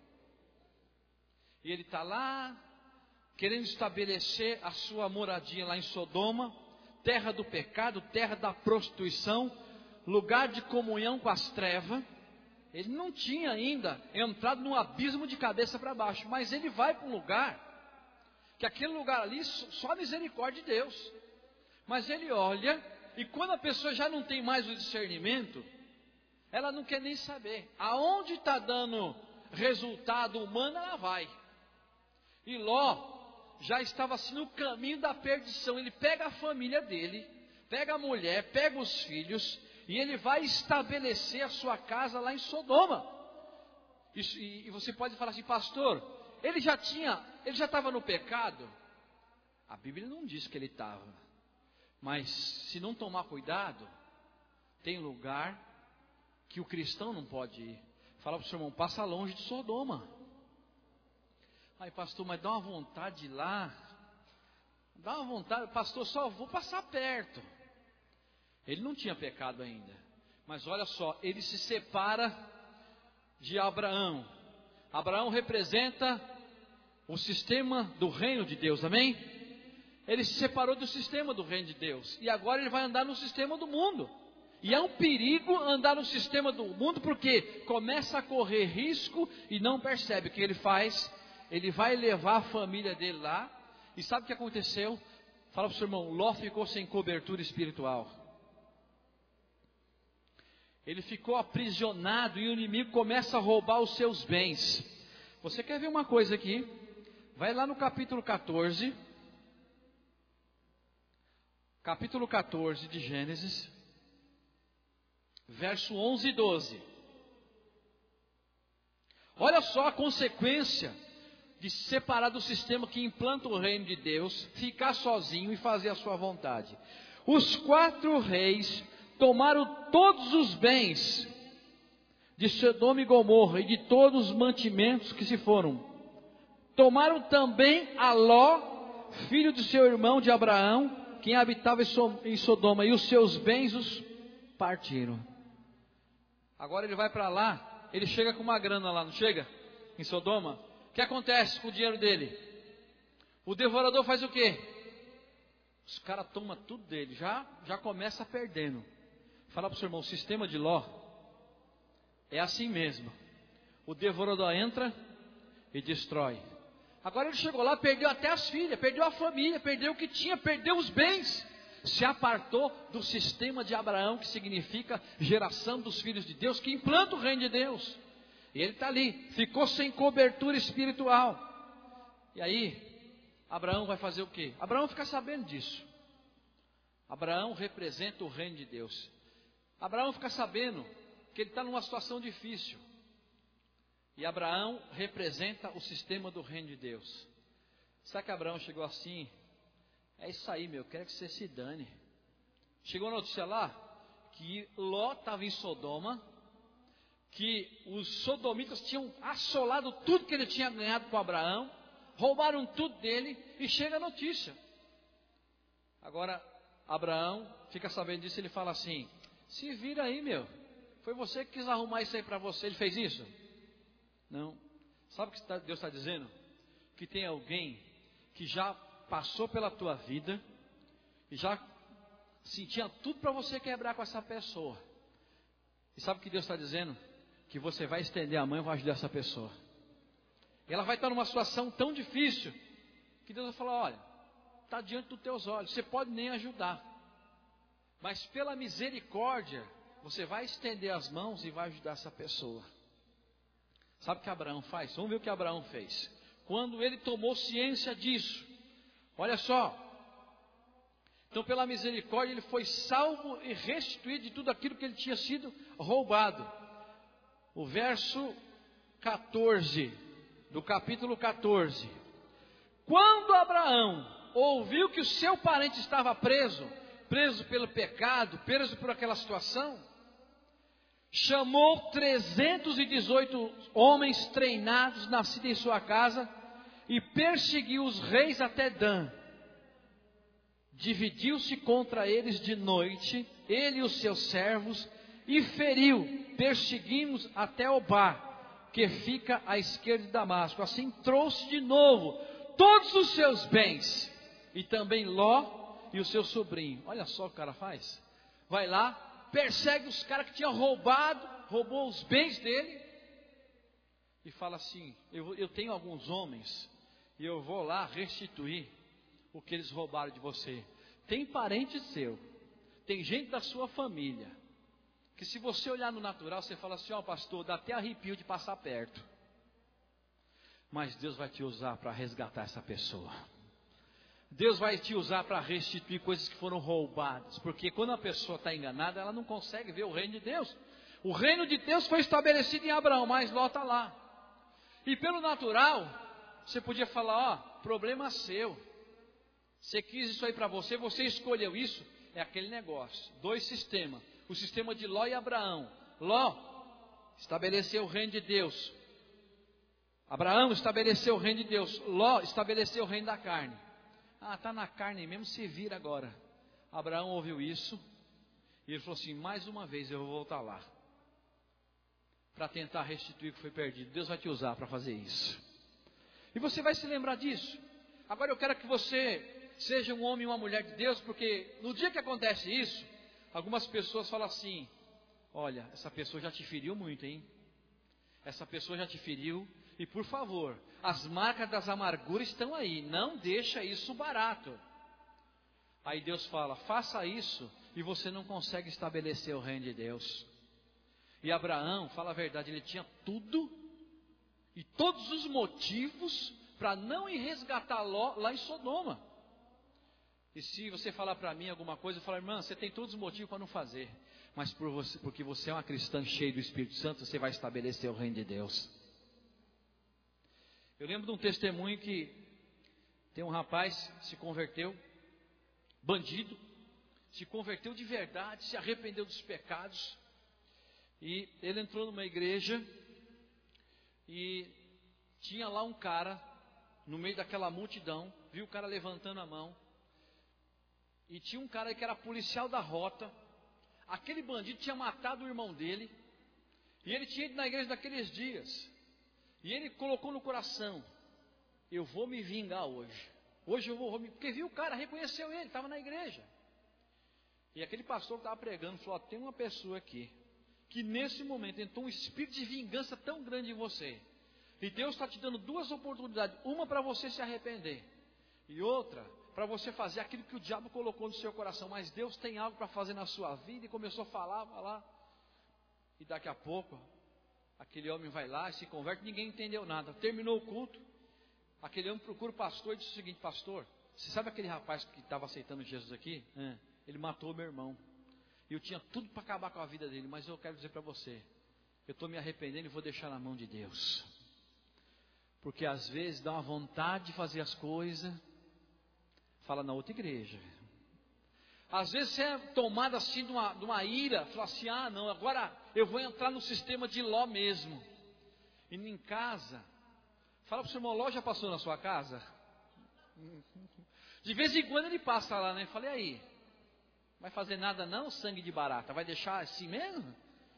E ele está lá, querendo estabelecer a sua moradia lá em Sodoma, terra do pecado, terra da prostituição, lugar de comunhão com as trevas. Ele não tinha ainda entrado num abismo de cabeça para baixo, mas ele vai para um lugar, que aquele lugar ali, só a misericórdia de Deus. Mas ele olha, e quando a pessoa já não tem mais o discernimento, ela não quer nem saber. Aonde está dando resultado humano, ela vai. E Ló já estava assim no caminho da perdição. Ele pega a família dele, pega a mulher, pega os filhos, e ele vai estabelecer a sua casa lá em Sodoma. E você pode falar assim, pastor, ele já estava no pecado? A Bíblia não diz que ele estava. Mas se não tomar cuidado, tem lugar que o cristão não pode ir. Fala para o seu irmão, passa longe de Sodoma. Ai pastor, mas dá uma vontade de ir lá. Dá uma vontade, pastor, só vou passar perto. Ele não tinha pecado ainda. Mas olha só, ele se separa de Abraão. Abraão representa o sistema do reino de Deus, amém? Ele se separou do sistema do reino de Deus. E agora ele vai andar no sistema do mundo. E é um perigo andar no sistema do mundo, porque começa a correr risco e não percebe o que ele faz. Ele vai levar a família dele lá. E sabe o que aconteceu? Fala para o seu irmão, Ló ficou sem cobertura espiritual. Ele ficou aprisionado e o inimigo começa a roubar os seus bens. Você quer ver uma coisa aqui? Vai lá no capítulo 14. Capítulo 14 de Gênesis. Verso 11 e 12. Olha só a consequência de se separar do sistema que implanta o reino de Deus, ficar sozinho e fazer a sua vontade. Os 4 reis tomaram todos os bens de Sodoma e Gomorra e de todos os mantimentos que se foram. Tomaram também a Ló, filho de seu irmão de Abraão, quem habitava em Sodoma, e os seus bens os partiram. Agora ele vai para lá, ele chega com uma grana lá, não chega? Em Sodoma. O que acontece com o dinheiro dele? O devorador faz o quê? Os caras tomam tudo dele, já começa perdendo. Fala para o seu irmão, o sistema de Ló é assim mesmo. O devorador entra e destrói. Agora ele chegou lá, perdeu até as filhas, perdeu a família, perdeu o que tinha, perdeu os bens. Se apartou do sistema de Abraão, que significa geração dos filhos de Deus, que implanta o reino de Deus. E ele está ali, ficou sem cobertura espiritual. E aí, Abraão vai fazer o quê? Abraão fica sabendo disso. Abraão representa o reino de Deus. Abraão fica sabendo que ele está numa situação difícil. E Abraão representa o sistema do reino de Deus. Sabe que Abraão chegou assim? É isso aí, meu, quero que você se dane. Chegou a notícia lá que Ló estava em Sodoma, que os sodomitas tinham assolado tudo que ele tinha ganhado com Abraão, roubaram tudo dele, e chega a notícia. Agora, Abraão fica sabendo disso, ele fala assim, se vira aí, meu, foi você que quis arrumar isso aí para você, ele fez isso? Não. Sabe o que Deus está dizendo? Que tem alguém que já passou pela tua vida e já sentia tudo para você quebrar com essa pessoa. E sabe o que Deus está dizendo? Que você vai estender a mão e vai ajudar essa pessoa. E ela vai estar numa situação tão difícil que Deus vai falar, olha, está diante dos teus olhos, você pode nem ajudar, mas pela misericórdia você vai estender as mãos e vai ajudar essa pessoa. Sabe o que Abraão faz? Vamos ver o que Abraão fez. Quando ele tomou ciência disso, olha só, então pela misericórdia ele foi salvo e restituído de tudo aquilo que ele tinha sido roubado. O verso 14, do capítulo 14. Quando Abraão ouviu que o seu parente estava preso pelo pecado, preso por aquela situação, chamou 318 homens treinados, nascidos em sua casa, e perseguiu os reis até Dan. Dividiu-se contra eles de noite, ele e os seus servos, e feriu, perseguimos até Obá, que fica à esquerda de Damasco. Assim trouxe de novo todos os seus bens, e também Ló e o seu sobrinho. Olha só o que o cara faz. Vai lá, persegue os caras que tinham roubou os bens dele, e fala assim: eu tenho alguns homens, e eu vou lá restituir o que eles roubaram de você. Tem parente seu, tem gente da sua família, que se você olhar no natural, você fala assim: ó pastor, dá até arrepio de passar perto. Mas Deus vai te usar para resgatar essa pessoa. Deus vai te usar para restituir coisas que foram roubadas. Porque quando a pessoa está enganada, ela não consegue ver o reino de Deus. O reino de Deus foi estabelecido em Abraão, mas Ló está lá. E pelo natural, você podia falar: ó, problema seu. Você quis isso aí para você, você escolheu isso. É aquele negócio, dois sistemas. O sistema de Ló e Abraão. Ló estabeleceu o reino de Deus. Abraão estabeleceu o reino de Deus. Ló estabeleceu o reino da carne. Ah, está na carne mesmo, se vira agora. Abraão ouviu isso e ele falou assim: mais uma vez eu vou voltar lá para tentar restituir o que foi perdido. Deus vai te usar para fazer isso. E você vai se lembrar disso. Agora eu quero que você seja um homem e uma mulher de Deus, porque no dia que acontece isso, algumas pessoas falam assim: olha, essa pessoa já te feriu muito, hein? Essa pessoa já te feriu. E por favor, as marcas das amarguras estão aí, não deixa isso barato. Aí Deus fala: faça isso, e você não consegue estabelecer o reino de Deus. E Abraão, fala a verdade, ele tinha tudo, e todos os motivos, para não ir resgatar Ló lá em Sodoma. E se você falar para mim alguma coisa, eu falo: irmã, você tem todos os motivos para não fazer. Mas porque você é uma cristã cheia do Espírito Santo, você vai estabelecer o reino de Deus. Eu lembro de um testemunho que tem um rapaz que se converteu, bandido, se converteu de verdade, se arrependeu dos pecados, e ele entrou numa igreja, e tinha lá um cara, no meio daquela multidão, viu o cara levantando a mão, e tinha um cara que era policial da rota. Aquele bandido tinha matado o irmão dele, e ele tinha ido na igreja daqueles dias, e ele colocou no coração: eu vou me vingar hoje. Hoje eu vou me... Porque viu o cara, reconheceu ele, estava na igreja. E aquele pastor que estava pregando falou: tem uma pessoa aqui, que nesse momento entrou um espírito de vingança tão grande em você. E Deus está te dando duas oportunidades. Uma para você se arrepender, e outra para você fazer aquilo que o diabo colocou no seu coração. Mas Deus tem algo para fazer na sua vida. E começou a falar. E daqui a pouco, aquele homem vai lá e se converte. Ninguém entendeu nada. Terminou o culto. Aquele homem procura o pastor e diz o seguinte: pastor, você sabe aquele rapaz que estava aceitando Jesus aqui? Ele matou meu irmão. E eu tinha tudo para acabar com a vida dele. Mas eu quero dizer para você, eu estou me arrependendo e vou deixar na mão de Deus. Porque às vezes dá uma vontade de fazer as coisas. Fala na outra igreja. Às vezes você é tomado assim de uma ira. Fala assim: ah não, agora eu vou entrar no sistema de Ló mesmo. E em casa, fala para o seu irmão: Ló já passou na sua casa? De vez em quando ele passa lá, né? Falei: aí, vai fazer nada não, sangue de barata? Vai deixar assim mesmo?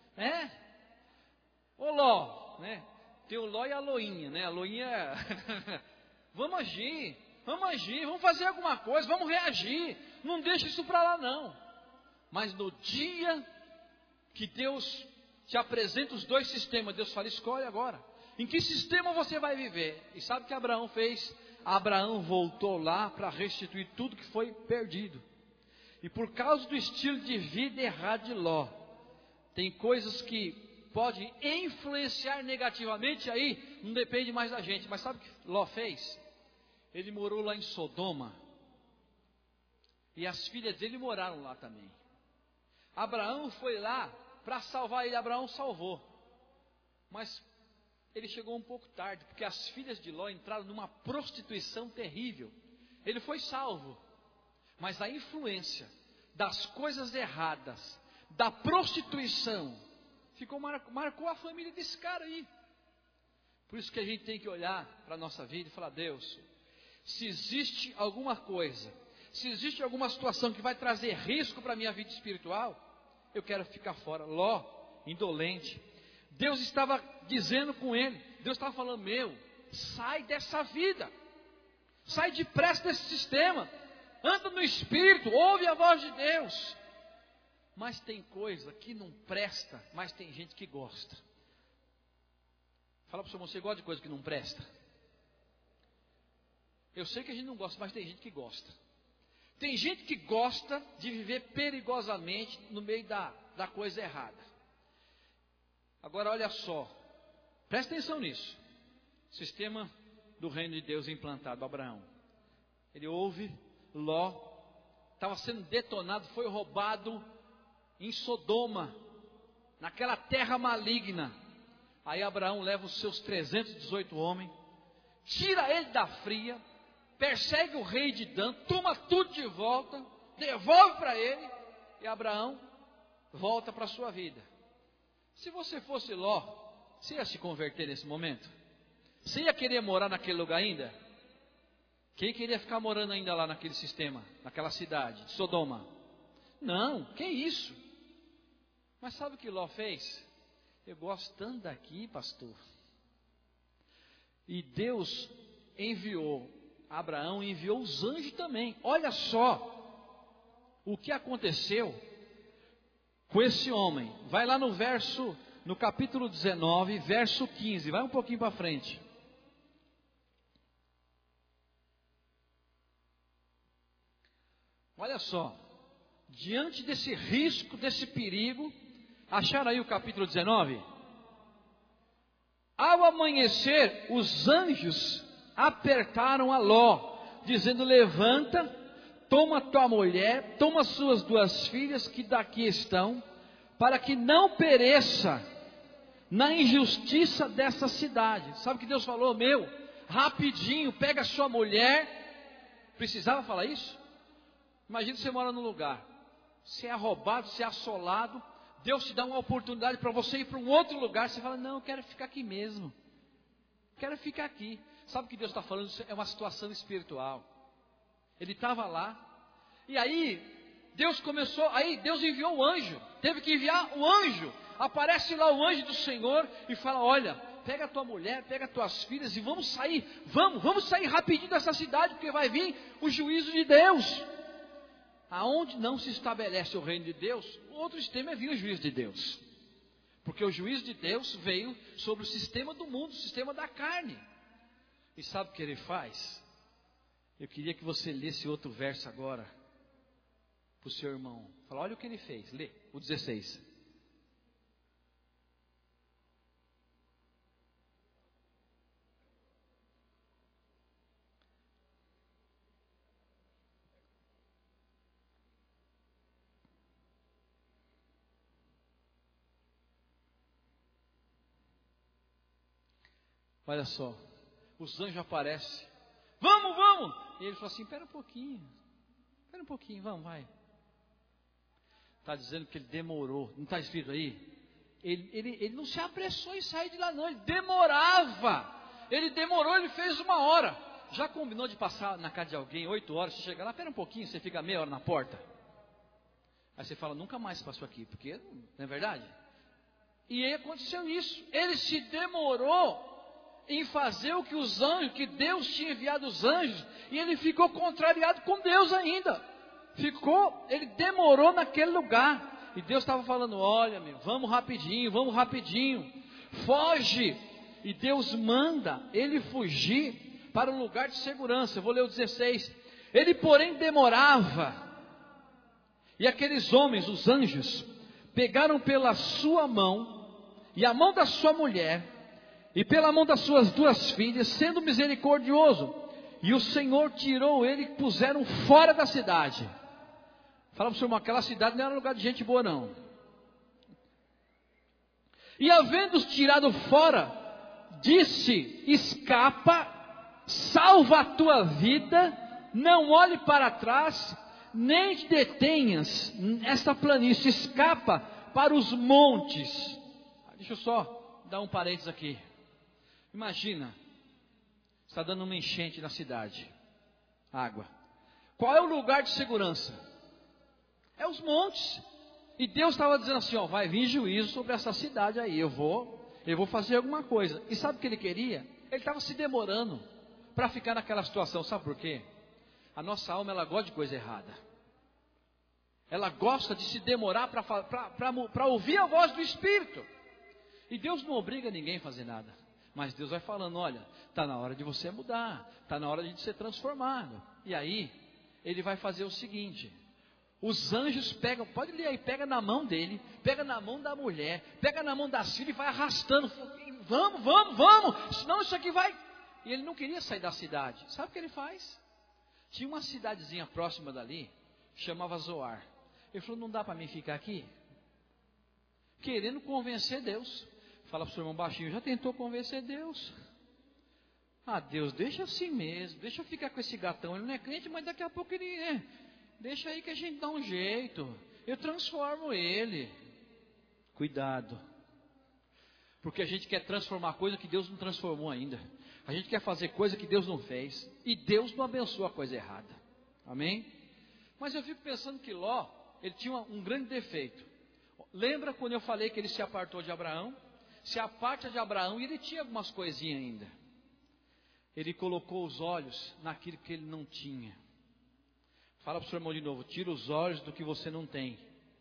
Ô Ló, né? Tem o Ló e a Loinha, né? A Loinha, vamos agir, vamos fazer alguma coisa, vamos reagir. Não deixa isso para lá não. Mas no dia que Deus te apresenta os dois sistemas, Deus fala: escolhe agora. Em que sistema você vai viver? E sabe o que Abraão fez? Abraão voltou lá para restituir tudo que foi perdido. E por causa do estilo de vida errado de Ló, tem coisas que podem influenciar negativamente, aí não depende mais da gente. Mas sabe o que Ló fez? Ele morou lá em Sodoma, e as filhas dele moraram lá também. Abraão foi lá para salvar ele. Abraão salvou, mas ele chegou um pouco tarde, porque as filhas de Ló entraram numa prostituição terrível. Ele foi salvo, mas a influência das coisas erradas, da prostituição, marcou a família desse cara aí. Por isso que a gente tem que olhar para a nossa vida e falar: Deus, se existe alguma coisa, se existe alguma situação que vai trazer risco para a minha vida espiritual, eu quero ficar fora. Ló, indolente, Deus estava dizendo com ele, Deus estava falando: sai dessa vida, sai depressa desse sistema, anda no Espírito, ouve a voz de Deus. Mas tem coisa que não presta, mas tem gente que gosta. Fala para o seu irmão: você gosta de coisa que não presta? Eu sei que a gente não gosta, mas tem gente que gosta. Tem gente que gosta de viver perigosamente no meio da coisa errada. Agora olha só, presta atenção nisso. Sistema do reino de Deus implantado, Abraão. Ele ouve Ló, estava sendo detonado, foi roubado em Sodoma, naquela terra maligna. Aí Abraão leva os seus 318 homens, tira ele da fria, persegue o rei de Dan, toma tudo de volta, devolve para ele, e Abraão volta para a sua vida. Se você fosse Ló, você ia se converter nesse momento? Você ia querer morar naquele lugar ainda? Quem queria ficar morando ainda lá naquele sistema, naquela cidade, de Sodoma? Não, que isso? Mas sabe o que Ló fez? Eu gosto tanto daqui, pastor. E Deus enviou, Abraão enviou os anjos também. Olha só o que aconteceu com esse homem. Vai lá no capítulo 19, verso 15. Vai um pouquinho para frente. Olha só, diante desse risco, desse perigo, acharam aí o capítulo 19? Ao amanhecer, os anjos apertaram a Ló, dizendo: levanta, toma tua mulher, toma suas 2 filhas que daqui estão, para que não pereça na injustiça dessa cidade. Sabe o que Deus falou? Rapidinho, pega a sua mulher. Precisava falar isso? Imagina você mora num lugar, você é roubado, você é assolado, Deus te dá uma oportunidade para você ir para um outro lugar. Você fala: não, eu quero ficar aqui mesmo, quero ficar aqui. Sabe o que Deus está falando? Isso é uma situação espiritual. Ele estava lá, e aí Deus enviou o anjo, teve que enviar o anjo. Aparece lá o anjo do Senhor e fala: olha, pega a tua mulher, pega as tuas filhas e vamos sair, vamos sair rapidinho dessa cidade, porque vai vir o juízo de Deus. Aonde não se estabelece o reino de Deus, o outro sistema é vir o juízo de Deus. Porque o juízo de Deus veio sobre o sistema do mundo, o sistema da carne. E sabe o que ele faz? Eu queria que você lesse outro verso agora para o seu irmão. Fala: olha o que ele fez. Lê o 16. Olha só, os anjos aparecem. Vamos. E ele falou assim: espera um pouquinho, vamos, vai. Está dizendo que ele demorou, não está escrito aí? Ele não se apressou em sair de lá não, ele demorava. Ele fez 1 hora. Já combinou de passar na casa de alguém 8 horas, você chega lá, espera um pouquinho, você fica meia hora na porta. Aí você fala: nunca mais passou aqui, porque não é verdade? E aí aconteceu isso, ele se demorou em fazer o que os anjos, que Deus tinha enviado os anjos, e ele ficou contrariado com Deus ainda. Ele demorou naquele lugar, e Deus estava falando: olha, vamos rapidinho, foge. E Deus manda ele fugir para um lugar de segurança. Eu vou ler o 16. Ele, porém, demorava, e aqueles homens, os anjos, pegaram pela sua mão, e a mão da sua mulher, e pela mão das suas 2 filhas, sendo misericordioso, e o Senhor tirou ele e puseram fora da cidade. Fala para o seu irmão: aquela cidade não era lugar de gente boa não. E havendo-os tirado fora, disse: escapa, salva a tua vida, não olhe para trás, nem te detenhas nesta planície, escapa para os montes. Deixa eu só dar um parênteses aqui. Imagina, está dando uma enchente na cidade, água. Qual é o lugar de segurança? É os montes. E Deus estava dizendo assim, ó, vai vir juízo sobre essa cidade aí, eu vou fazer alguma coisa. E sabe o que ele queria? Ele estava se demorando para ficar naquela situação, sabe por quê? A nossa alma, ela gosta de coisa errada. Ela gosta de se demorar para ouvir a voz do Espírito. E Deus não obriga ninguém a fazer nada. Mas Deus vai falando, olha, está na hora de você mudar, está na hora de ser transformado. E aí, Ele vai fazer o seguinte, os anjos pegam, pode ler aí, pega na mão dele, pega na mão da mulher, pega na mão da filha e vai arrastando, vamos, senão isso aqui vai... E ele não queria sair da cidade, sabe o que ele faz? Tinha uma cidadezinha próxima dali, chamava Zoar. Ele falou, não dá para mim ficar aqui? Querendo convencer Deus. Fala para o seu irmão baixinho, já tentou convencer Deus? Ah, Deus, deixa assim mesmo, deixa eu ficar com esse gatão, ele não é crente, mas daqui a pouco ele é. Deixa aí que a gente dá um jeito, eu transformo ele. Cuidado, porque a gente quer transformar coisa que Deus não transformou ainda. A gente quer fazer coisa que Deus não fez, e Deus não abençoa a coisa errada. Amém? Mas eu fico pensando que Ló, ele tinha um grande defeito. Lembra quando eu falei que ele se apartou de Abraão? Se aparta de Abraão e ele tinha algumas coisinhas ainda. Ele colocou os olhos naquilo que ele não tinha. Fala para o seu irmão de novo, tira os olhos do que você não tem.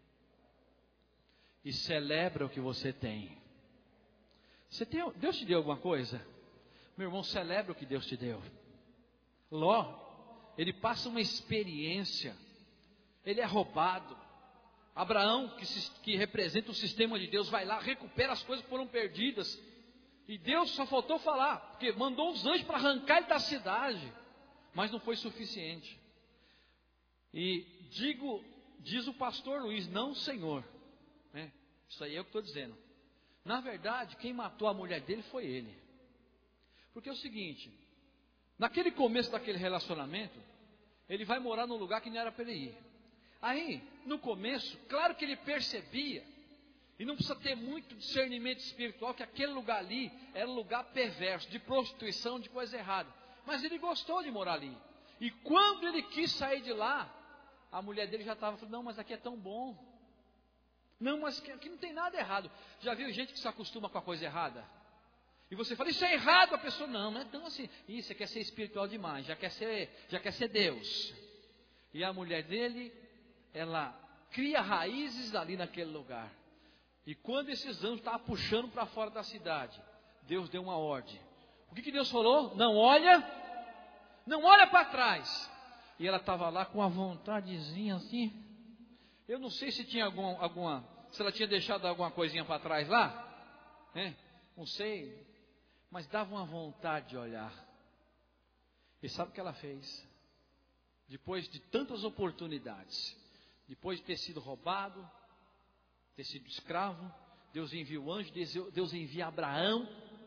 E celebra o que você tem. Deus te deu alguma coisa? Meu irmão, celebra o que Deus te deu. Ló, ele passa uma experiência. Ele é roubado. Abraão, que representa o sistema de Deus, vai lá, recupera as coisas que foram perdidas. E Deus só faltou falar, porque mandou os anjos para arrancar ele da cidade. Mas não foi suficiente. E diz o pastor Luiz, não o Senhor. Né? Isso aí é o que estou dizendo. Na verdade, quem matou a mulher dele foi ele. Porque é o seguinte, naquele começo daquele relacionamento, ele vai morar num lugar que não era para ele ir. Aí, no começo, claro que ele percebia, e não precisa ter muito discernimento espiritual, que aquele lugar ali era um lugar perverso, de prostituição, de coisa errada. Mas ele gostou de morar ali. E quando ele quis sair de lá, a mulher dele já estava falando, não, mas aqui é tão bom. Não, mas aqui não tem nada errado. Já viu gente que se acostuma com a coisa errada? E você fala, isso é errado, a pessoa, não é tão assim. Ih, você quer ser espiritual demais, já quer ser Deus. E a mulher dele, ela cria raízes ali naquele lugar. E quando esses anjos estavam puxando para fora da cidade, Deus deu uma ordem. O que Deus falou? Não olha para trás. E ela estava lá com uma vontadezinha assim. Eu não sei se tinha se ela tinha deixado alguma coisinha para trás lá, né? Não sei, mas dava uma vontade de olhar. E sabe o que ela fez? Depois de tantas oportunidades, depois de ter sido roubado, ter sido escravo, Deus envia o anjo, Deus envia Abraão.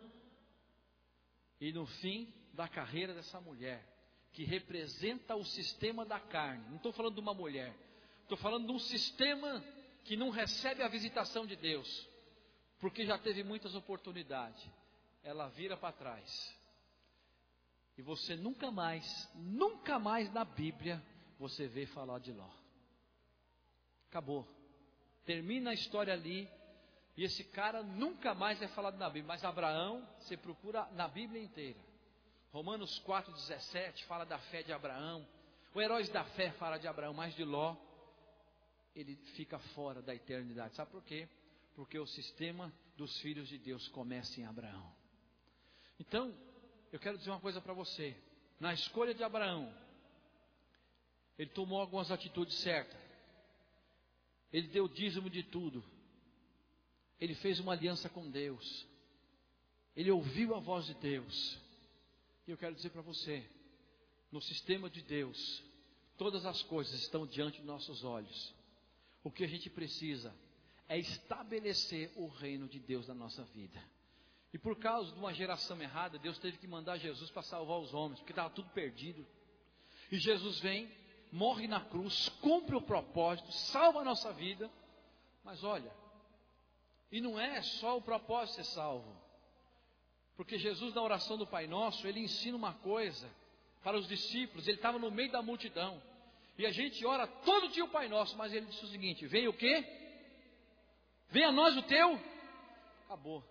E no fim da carreira dessa mulher, que representa o sistema da carne, não estou falando de uma mulher, estou falando de um sistema que não recebe a visitação de Deus, porque já teve muitas oportunidades, ela vira para trás. E você nunca mais na Bíblia, você vê falar de Ló. Acabou. Termina a história ali. E esse cara nunca mais é falado na Bíblia. Mas Abraão, você procura na Bíblia inteira. Romanos 4,17 fala da fé de Abraão. O Heróis da Fé fala de Abraão, mas de Ló, ele fica fora da eternidade. Sabe por quê? Porque o sistema dos filhos de Deus começa em Abraão. Então, eu quero dizer uma coisa para você. Na escolha de Abraão, ele tomou algumas atitudes certas. Ele deu dízimo de tudo. Ele fez uma aliança com Deus. Ele ouviu a voz de Deus. E eu quero dizer para você, no sistema de Deus, todas as coisas estão diante de nossos olhos. O que a gente precisa é estabelecer o reino de Deus na nossa vida. E por causa de uma geração errada, Deus teve que mandar Jesus para salvar os homens, porque estava tudo perdido. E Jesus vem, morre na cruz, cumpre o propósito, salva a nossa vida. Mas olha, E não é só o propósito de ser salvo. Porque Jesus, na oração do Pai Nosso, ele ensina uma coisa para os discípulos. Ele estava no meio da multidão. E a gente ora todo dia o Pai Nosso, mas ele disse o seguinte: vem o quê? Venha a nós o teu. Acabou.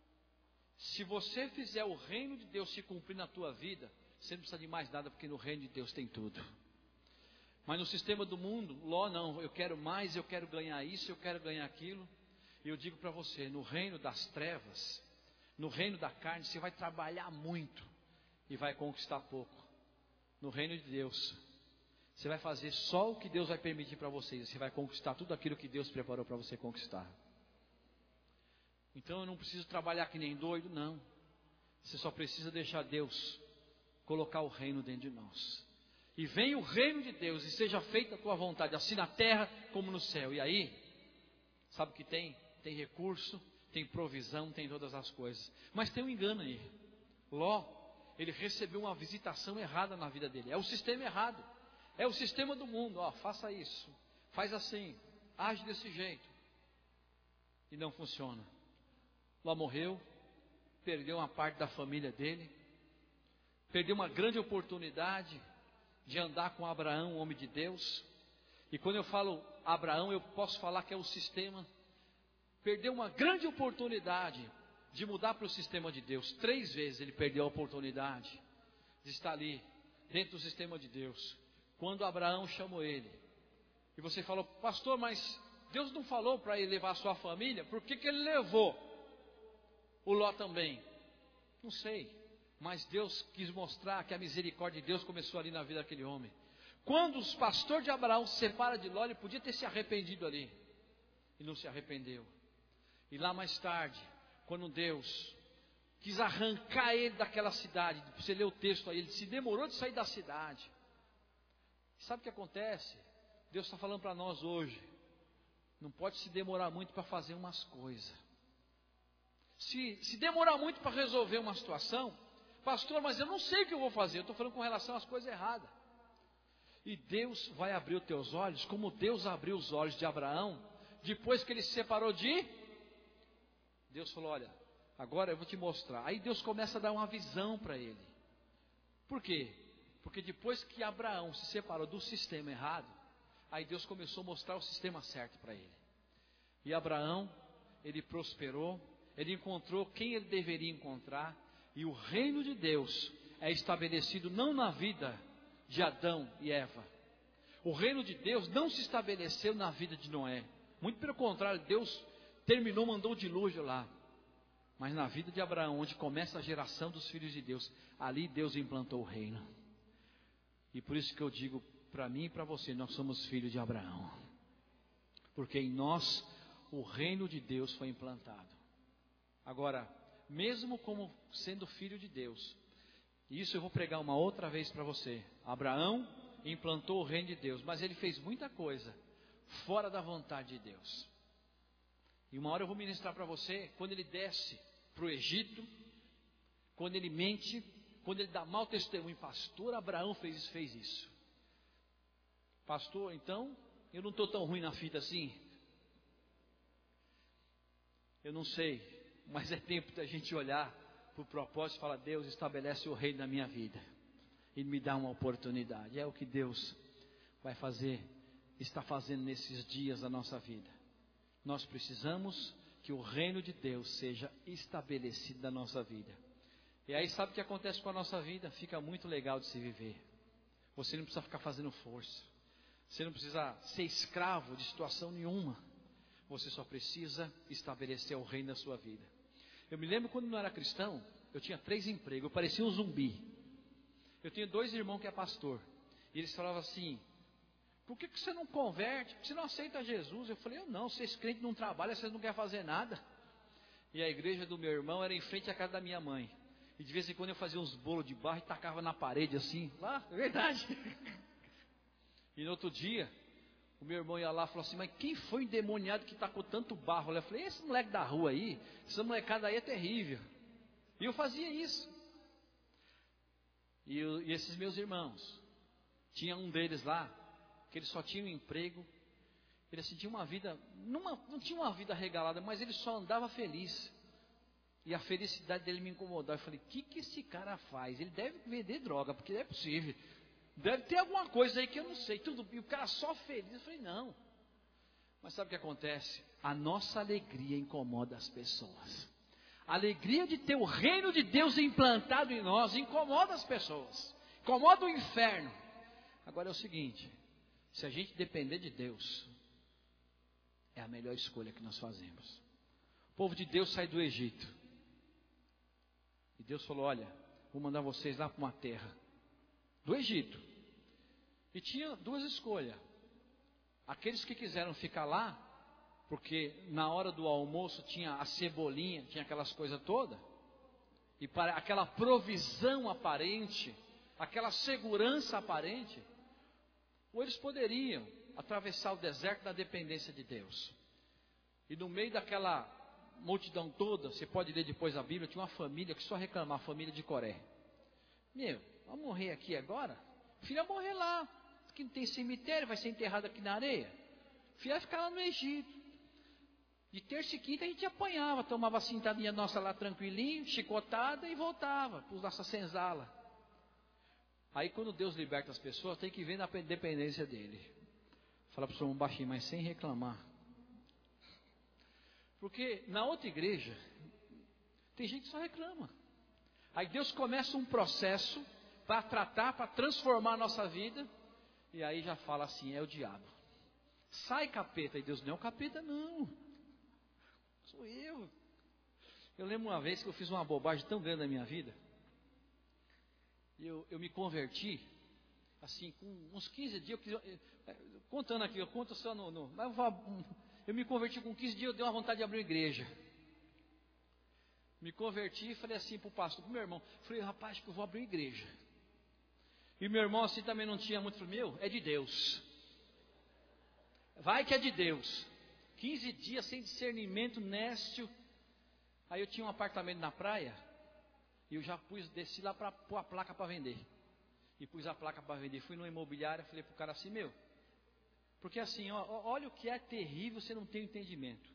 Se você fizer o reino de Deus se cumprir na tua vida, você não precisa de mais nada, porque no reino de Deus tem tudo. Mas no sistema do mundo, Ló não, eu quero mais, eu quero ganhar isso, eu quero ganhar aquilo. E eu digo para você, no reino das trevas, no reino da carne, você vai trabalhar muito e vai conquistar pouco. No reino de Deus, você vai fazer só o que Deus vai permitir para você. Você vai conquistar tudo aquilo que Deus preparou para você conquistar. Então eu não preciso trabalhar que nem doido, não. Você só precisa deixar Deus colocar o reino dentro de nós. E venha o reino de Deus e seja feita a tua vontade, assim na terra como no céu. E aí, sabe o que tem? Tem recurso, tem provisão, tem todas as coisas. Mas tem um engano aí. Ló, ele recebeu uma visitação errada na vida dele. É o sistema errado. É o sistema do mundo. Ó, faça isso, faz assim, age desse jeito. E não funciona. Ló morreu, perdeu uma parte da família dele, perdeu uma grande oportunidade de andar com Abraão, um homem de Deus. E quando eu falo Abraão, eu posso falar que é o sistema. Perdeu uma grande oportunidade de mudar para o sistema de Deus. 3 vezes ele perdeu a oportunidade de estar ali, dentro do sistema de Deus. Quando Abraão chamou ele, e você falou: pastor, mas Deus não falou para ele levar a sua família? Por que ele levou o Ló também? Não sei, mas Deus quis mostrar que a misericórdia de Deus começou ali na vida daquele homem. Quando os pastores de Abraão se separam de Ló, ele podia ter se arrependido ali, e não se arrependeu. E lá mais tarde, quando Deus quis arrancar ele daquela cidade, você lê o texto aí, ele se demorou de sair da cidade. Sabe o que acontece? Deus está falando para nós hoje: não pode se demorar muito para fazer umas coisas. Se demorar muito para resolver uma situação, pastor, mas eu não sei o que eu vou fazer. Eu estou falando com relação às coisas erradas. E Deus vai abrir os teus olhos, como Deus abriu os olhos de Abraão, depois que ele se separou de... Deus falou: olha, agora eu vou te mostrar. Aí Deus começa a dar uma visão para ele. Por quê? Porque depois que Abraão se separou do sistema errado, aí Deus começou a mostrar o sistema certo para ele. E Abraão, ele prosperou, ele encontrou quem ele deveria encontrar, e o reino de Deus é estabelecido não na vida de Adão e Eva. O reino de Deus não se estabeleceu na vida de Noé. Muito pelo contrário, Deus terminou, mandou o dilúvio lá. Mas na vida de Abraão, onde começa a geração dos filhos de Deus, ali Deus implantou o reino. E por isso que eu digo para mim e para você, nós somos filhos de Abraão. Porque em nós o reino de Deus foi implantado. Agora, mesmo como sendo filho de Deus, e isso eu vou pregar uma outra vez para você. Abraão implantou o reino de Deus, mas ele fez muita coisa fora da vontade de Deus. E uma hora eu vou ministrar para você, quando ele desce para o Egito, quando ele mente, quando ele dá mau testemunho. Pastor, Abraão fez isso. Pastor, então, eu não estou tão ruim na fita assim? Eu não sei, mas é tempo da gente olhar para o propósito e falar: Deus, estabelece o reino na minha vida e me dá uma oportunidade. É o que Deus vai fazer, está fazendo nesses dias da nossa vida. Nós precisamos que o reino de Deus seja estabelecido na nossa vida. E aí sabe o que acontece com a nossa vida? Fica muito legal de se viver. Você não precisa ficar fazendo força. Você não precisa ser escravo de situação nenhuma. Você só precisa estabelecer o reino na sua vida. Eu me lembro quando eu não era cristão, eu tinha 3 empregos, eu parecia um zumbi. Eu tinha 2 irmãos que é pastor. E eles falavam assim: por que você não converte? Por que você não aceita Jesus? Eu falei: eu não, vocês crentes não trabalham, vocês não querem fazer nada. E a igreja do meu irmão era em frente à casa da minha mãe. E de vez em quando eu fazia uns bolos de barro e tacava na parede assim. Lá, é verdade. E no outro dia, o meu irmão ia lá e falou assim: mas quem foi o endemoniado que tacou tanto barro? Eu falei: esse moleque da rua aí, essa molecada aí é terrível. E eu fazia isso. E esses meus irmãos, tinha um deles lá, que ele só tinha um emprego, Ele assim, tinha uma vida, não tinha uma vida regalada, mas ele só andava feliz. E a felicidade dele me incomodava. Eu falei, o que esse cara faz? Ele deve vender droga, porque não é possível. Deve ter alguma coisa aí que eu não sei. E o cara só feliz. Eu falei, não. Mas sabe o que acontece? A nossa alegria incomoda as pessoas. A alegria de ter o reino de Deus implantado em nós incomoda as pessoas. Incomoda o inferno. Agora é o seguinte, se a gente depender de Deus, é a melhor escolha que nós fazemos. O povo de Deus sai do Egito. E Deus falou, olha, vou mandar vocês lá para uma terra do Egito. E tinha duas escolhas. Aqueles que quiseram ficar lá, porque na hora do almoço tinha a cebolinha, tinha aquelas coisas todas. E para aquela provisão aparente, aquela segurança aparente. Ou eles poderiam atravessar o deserto na dependência de Deus. E no meio daquela multidão toda, você pode ler depois a Bíblia, tinha uma família que só reclamava, a família de Coré. Vai morrer aqui agora? O filho vai morrer lá, que não tem cemitério, vai ser enterrado aqui na areia. O filho vai ficar lá no Egito. De terça e quinta a gente apanhava, tomava a cintadinha nossa lá tranquilinho, chicotada e voltava para nossa senzala. Aí quando Deus liberta as pessoas, tem que ver na dependência dele. Fala para o senhor um baixinho, mas sem reclamar. Porque na outra igreja, tem gente que só reclama. Aí Deus começa um processo para tratar, para transformar a nossa vida. E aí já fala assim, é o diabo. Sai capeta. E Deus, não é o capeta não. Sou eu. Eu lembro uma vez que eu fiz uma bobagem tão grande na minha vida. Eu me converti, assim, com uns 15 dias, contando aqui, eu conto só eu me converti com 15 dias, eu dei uma vontade de abrir uma igreja. Me converti e falei assim para o pastor, para o meu irmão, falei, rapaz, acho que eu vou abrir uma igreja. E meu irmão assim também não tinha muito, falei, é de Deus. Vai que é de Deus. 15 dias sem discernimento, nécio. Aí eu tinha um apartamento na praia, e eu já desci lá para pôr a placa para vender. E pus a placa para vender, fui numa imobiliária, falei para o cara assim, porque assim, olha o que é terrível, você não tem entendimento.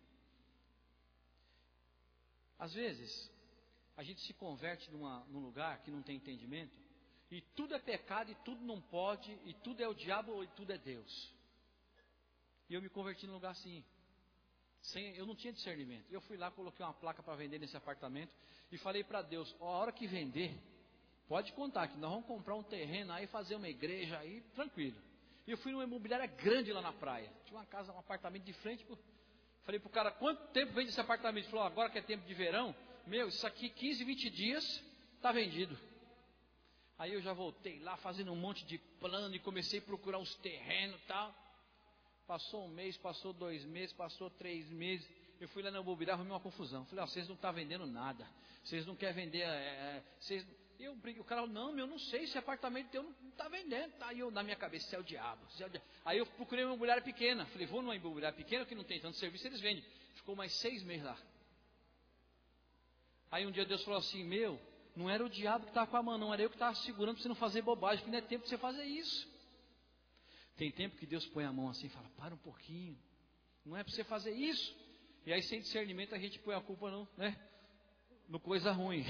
Às vezes, a gente se converte num lugar que não tem entendimento, e tudo é pecado, e tudo não pode, e tudo é o diabo, e tudo é Deus. E eu me converti num lugar assim, eu não tinha discernimento. Eu fui lá, coloquei uma placa para vender nesse apartamento, e falei para Deus, a hora que vender, pode contar que nós vamos comprar um terreno aí, fazer uma igreja aí, tranquilo. E eu fui numa imobiliária grande lá na praia. Tinha uma casa, um apartamento de frente. Falei pro cara, quanto tempo vende esse apartamento? Ele falou, agora que é tempo de verão, isso aqui 15, 20 dias, está vendido. Aí eu já voltei lá, fazendo um monte de plano, e comecei a procurar uns terrenos e tal. Passou um mês, passou 2 meses, passou 3 meses. Eu fui lá na imobiliária, arrumei uma confusão. Falei, vocês não estão vendendo nada. Vocês não querem vender, Eu briguei, o cara falou, não, eu não sei, esse apartamento teu não está vendendo. Tá, aí eu, na minha cabeça, isso é o diabo. Aí eu procurei uma imobiliária pequena. Falei, vou numa imobiliária pequena que não tem tanto serviço, eles vendem. Ficou mais 6 meses lá. Aí um dia Deus falou assim, não era o diabo que estava com a mão, não, era eu que estava segurando para você não fazer bobagem, que não é tempo de você fazer isso. Tem tempo que Deus põe a mão assim e fala, para um pouquinho, não é para você fazer isso. E aí sem discernimento a gente põe a culpa no coisa ruim.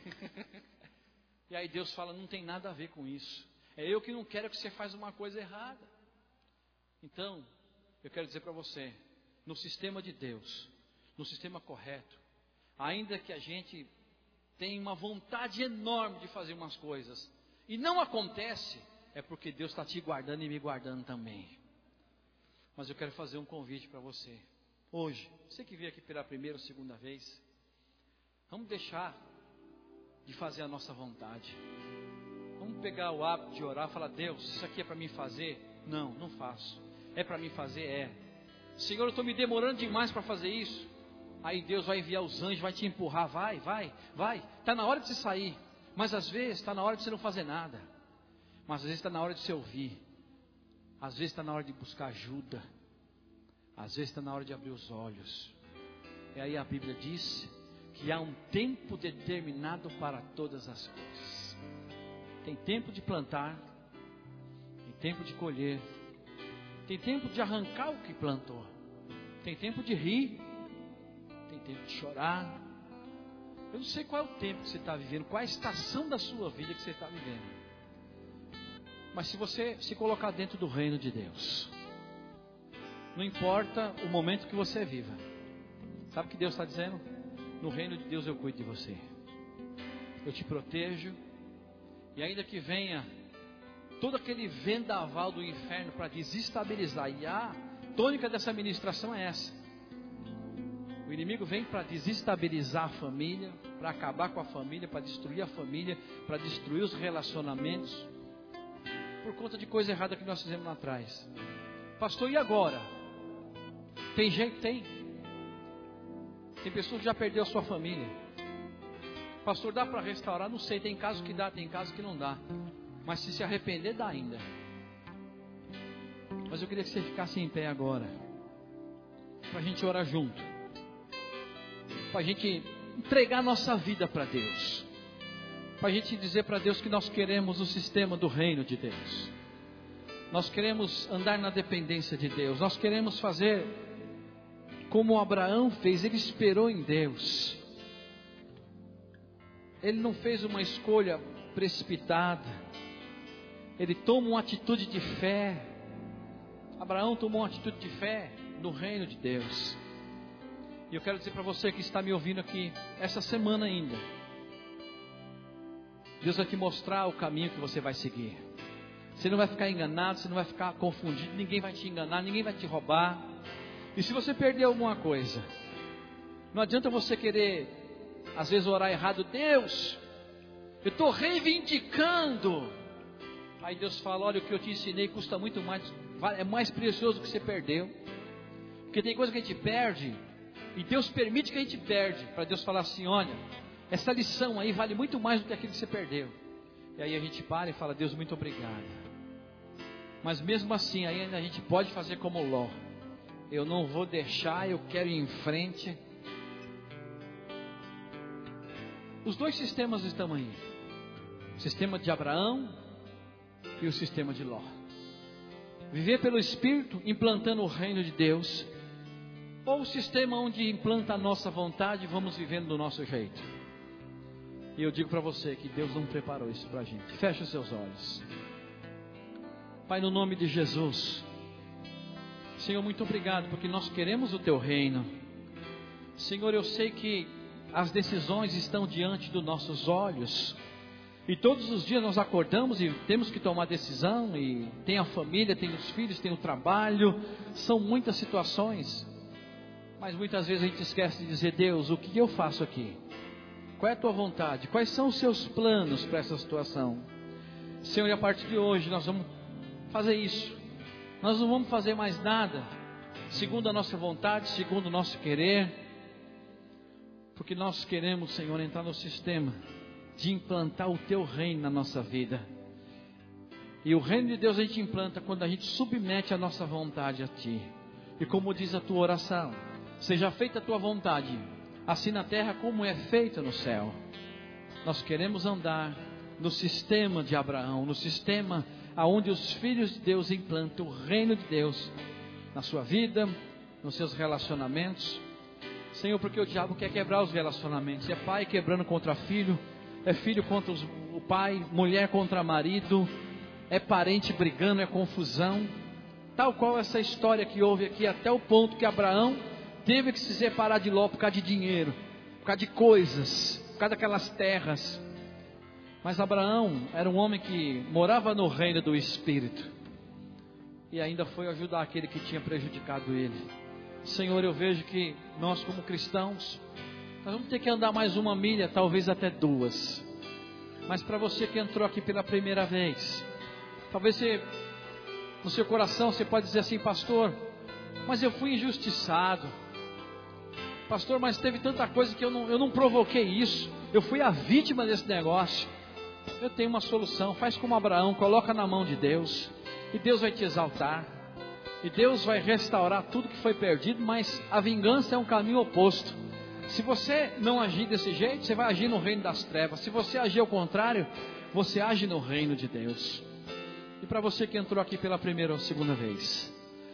E aí Deus fala, não tem nada a ver com isso. É eu que não quero que você faça uma coisa errada. Então, eu quero dizer para você, no sistema de Deus, no sistema correto, ainda que a gente tenha uma vontade enorme de fazer umas coisas, e não acontece, é porque Deus está te guardando e me guardando também. Mas eu quero fazer um convite para você. Hoje, você que veio aqui pela primeira ou segunda vez, vamos deixar de fazer a nossa vontade. Vamos pegar o hábito de orar e falar, Deus, isso aqui é para mim fazer? Não, não faço. É para mim fazer? É. Senhor, eu estou me demorando demais para fazer isso. Aí Deus vai enviar os anjos, vai te empurrar, vai. Está na hora de você sair. Mas às vezes está na hora de você não fazer nada. Mas às vezes está na hora de você ouvir. Às vezes está na hora de buscar ajuda. Às vezes está na hora de abrir os olhos. E aí a Bíblia diz que há um tempo determinado para todas as coisas. Tem tempo de plantar, tem tempo de colher, Tem tempo de arrancar o que plantou. Tem tempo de rir. Tem tempo de chorar. Eu não sei qual é o tempo que você está vivendo, qual é a estação da sua vida que você está vivendo. Mas se você se colocar dentro do reino de Deus, não importa o momento que você viva, sabe o que Deus está dizendo? No reino de Deus eu cuido de você, eu te protejo, e ainda que venha todo aquele vendaval do inferno para desestabilizar, e a tônica dessa ministração é essa: o inimigo vem para desestabilizar a família, para acabar com a família, para destruir a família, para destruir os relacionamentos, por conta de coisa errada que nós fizemos lá atrás. Pastor, e agora? Tem jeito? Tem. Tem pessoas que já perdeu a sua família. Pastor, dá para restaurar? Não sei, tem casos que dá, tem casos que não dá. Mas se arrepender, dá ainda. Mas eu queria que você ficasse em pé agora, para a gente orar junto, para a gente entregar nossa vida para Deus, para a gente dizer para Deus que nós queremos o sistema do reino de Deus. Nós queremos andar na dependência de Deus. Nós queremos fazer como Abraão fez. Ele esperou em Deus. Ele não fez uma escolha precipitada. Ele toma uma atitude de fé. Abraão tomou uma atitude de fé no reino de Deus. E eu quero dizer para você que está me ouvindo aqui, essa semana ainda, Deus vai te mostrar o caminho que você vai seguir. Você não vai ficar enganado, você não vai ficar confundido, ninguém vai te enganar, ninguém vai te roubar. E se você perder alguma coisa, não adianta você querer, às vezes, orar errado. Deus, eu estou reivindicando. Aí Deus fala: olha, o que eu te ensinei custa muito mais, é mais precioso do que você perdeu. Porque tem coisa que a gente perde, e Deus permite que a gente perde, para Deus falar assim: olha, essa lição aí vale muito mais do que aquilo que você perdeu. E aí a gente para e fala: Deus, muito obrigado. Mas mesmo assim, ainda a gente pode fazer como Ló: eu não vou deixar, eu quero ir em frente. Os dois sistemas estão aí: o sistema de Abraão e o sistema de Ló. Viver pelo Espírito, implantando o reino de Deus, ou o sistema onde implanta a nossa vontade e vamos vivendo do nosso jeito. E eu digo para você que Deus não preparou isso para a gente. Feche os seus olhos. Pai, no nome de Jesus, Senhor, muito obrigado, porque nós queremos o Teu reino. Senhor, eu sei que as decisões estão diante dos nossos olhos, e todos os dias nós acordamos e temos que tomar decisão, e tem a família, tem os filhos, tem o trabalho, são muitas situações, mas muitas vezes a gente esquece de dizer: Deus, o que eu faço aqui? Qual é a Tua vontade? Quais são os Seus planos para essa situação? Senhor, e a partir de hoje nós vamos fazer isso. Nós não vamos fazer mais nada segundo a nossa vontade, segundo o nosso querer, porque nós queremos, Senhor, entrar no sistema de implantar o Teu reino na nossa vida. E o reino de Deus a gente implanta quando a gente submete a nossa vontade a Ti. E como diz a Tua oração: seja feita a Tua vontade, assim na terra como é feita no céu. Nós queremos andar no sistema de Abraão, no sistema aonde os filhos de Deus implantam o reino de Deus na sua vida, nos seus relacionamentos. Senhor, porque o diabo quer quebrar os relacionamentos. É pai quebrando contra filho, é filho contra o pai, mulher contra marido, é parente brigando, é confusão. Tal qual essa história que houve aqui, até o ponto que Abraão teve que se separar de Ló por causa de dinheiro, por causa de coisas, por causa daquelas terras. Mas Abraão era um homem que morava no reino do Espírito, e ainda foi ajudar aquele que tinha prejudicado ele. Senhor, eu vejo que nós como cristãos, nós vamos ter que andar mais uma milha, talvez até duas. Mas para você que entrou aqui pela primeira vez, talvez você, no seu coração, você pode dizer assim: pastor, mas eu fui injustiçado. Pastor, mas teve tanta coisa que eu não provoquei isso. Eu fui a vítima desse negócio. Eu tenho uma solução: faz como Abraão, coloca na mão de Deus, e Deus vai te exaltar, e Deus vai restaurar tudo que foi perdido. Mas a vingança é um caminho oposto. Se você não agir desse jeito, você vai agir no reino das trevas. Se você agir ao contrário, você age no reino de Deus. E para você que entrou aqui pela primeira ou segunda vez,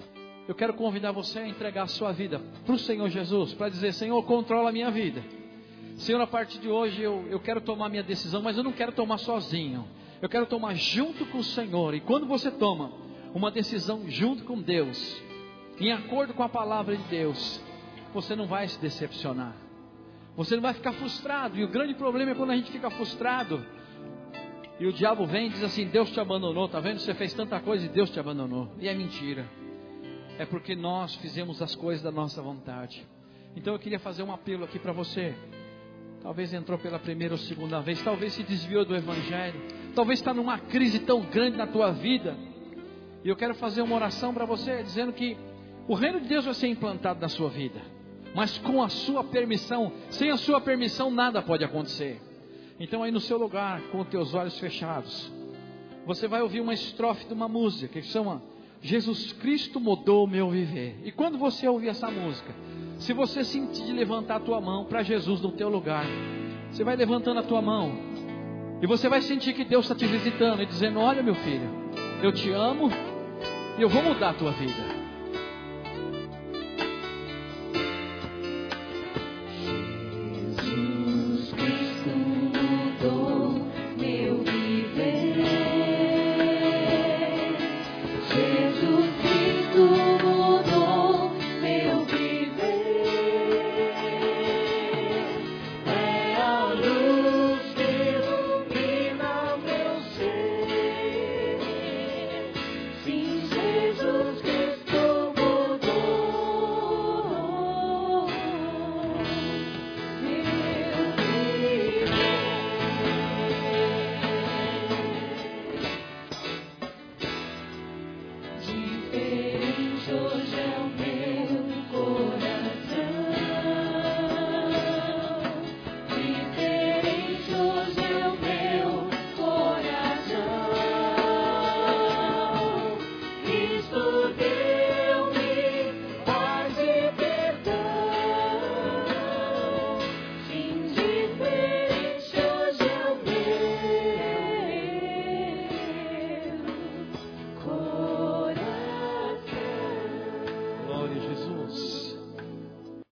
eu quero convidar você a entregar a sua vida para o Senhor Jesus, para dizer: Senhor, controla a minha vida. Senhor, a partir de hoje eu quero tomar minha decisão, mas eu não quero tomar sozinho. Eu quero tomar junto com o Senhor. E quando você toma uma decisão junto com Deus, em acordo com a palavra de Deus, você não vai se decepcionar. Você não vai ficar frustrado. E o grande problema é quando a gente fica frustrado e o diabo vem e diz assim: Deus te abandonou, está vendo? Você fez tanta coisa e Deus te abandonou. E é mentira. É porque nós fizemos as coisas da nossa vontade. Então eu queria fazer um apelo aqui para você. Talvez entrou pela primeira ou segunda vez, talvez se desviou do Evangelho, talvez está numa crise tão grande na tua vida. E eu quero fazer uma oração para você, dizendo que o reino de Deus vai ser implantado na sua vida, mas com a sua permissão. Sem a sua permissão nada pode acontecer. Então aí no seu lugar, com os teus olhos fechados, você vai ouvir uma estrofe de uma música que chama Jesus Cristo mudou o meu viver. E quando você ouvir essa música, se você sentir de levantar a tua mão para Jesus no teu lugar, você vai levantando a tua mão e você vai sentir que Deus está te visitando e dizendo: olha, meu filho, eu te amo e eu vou mudar a tua vida.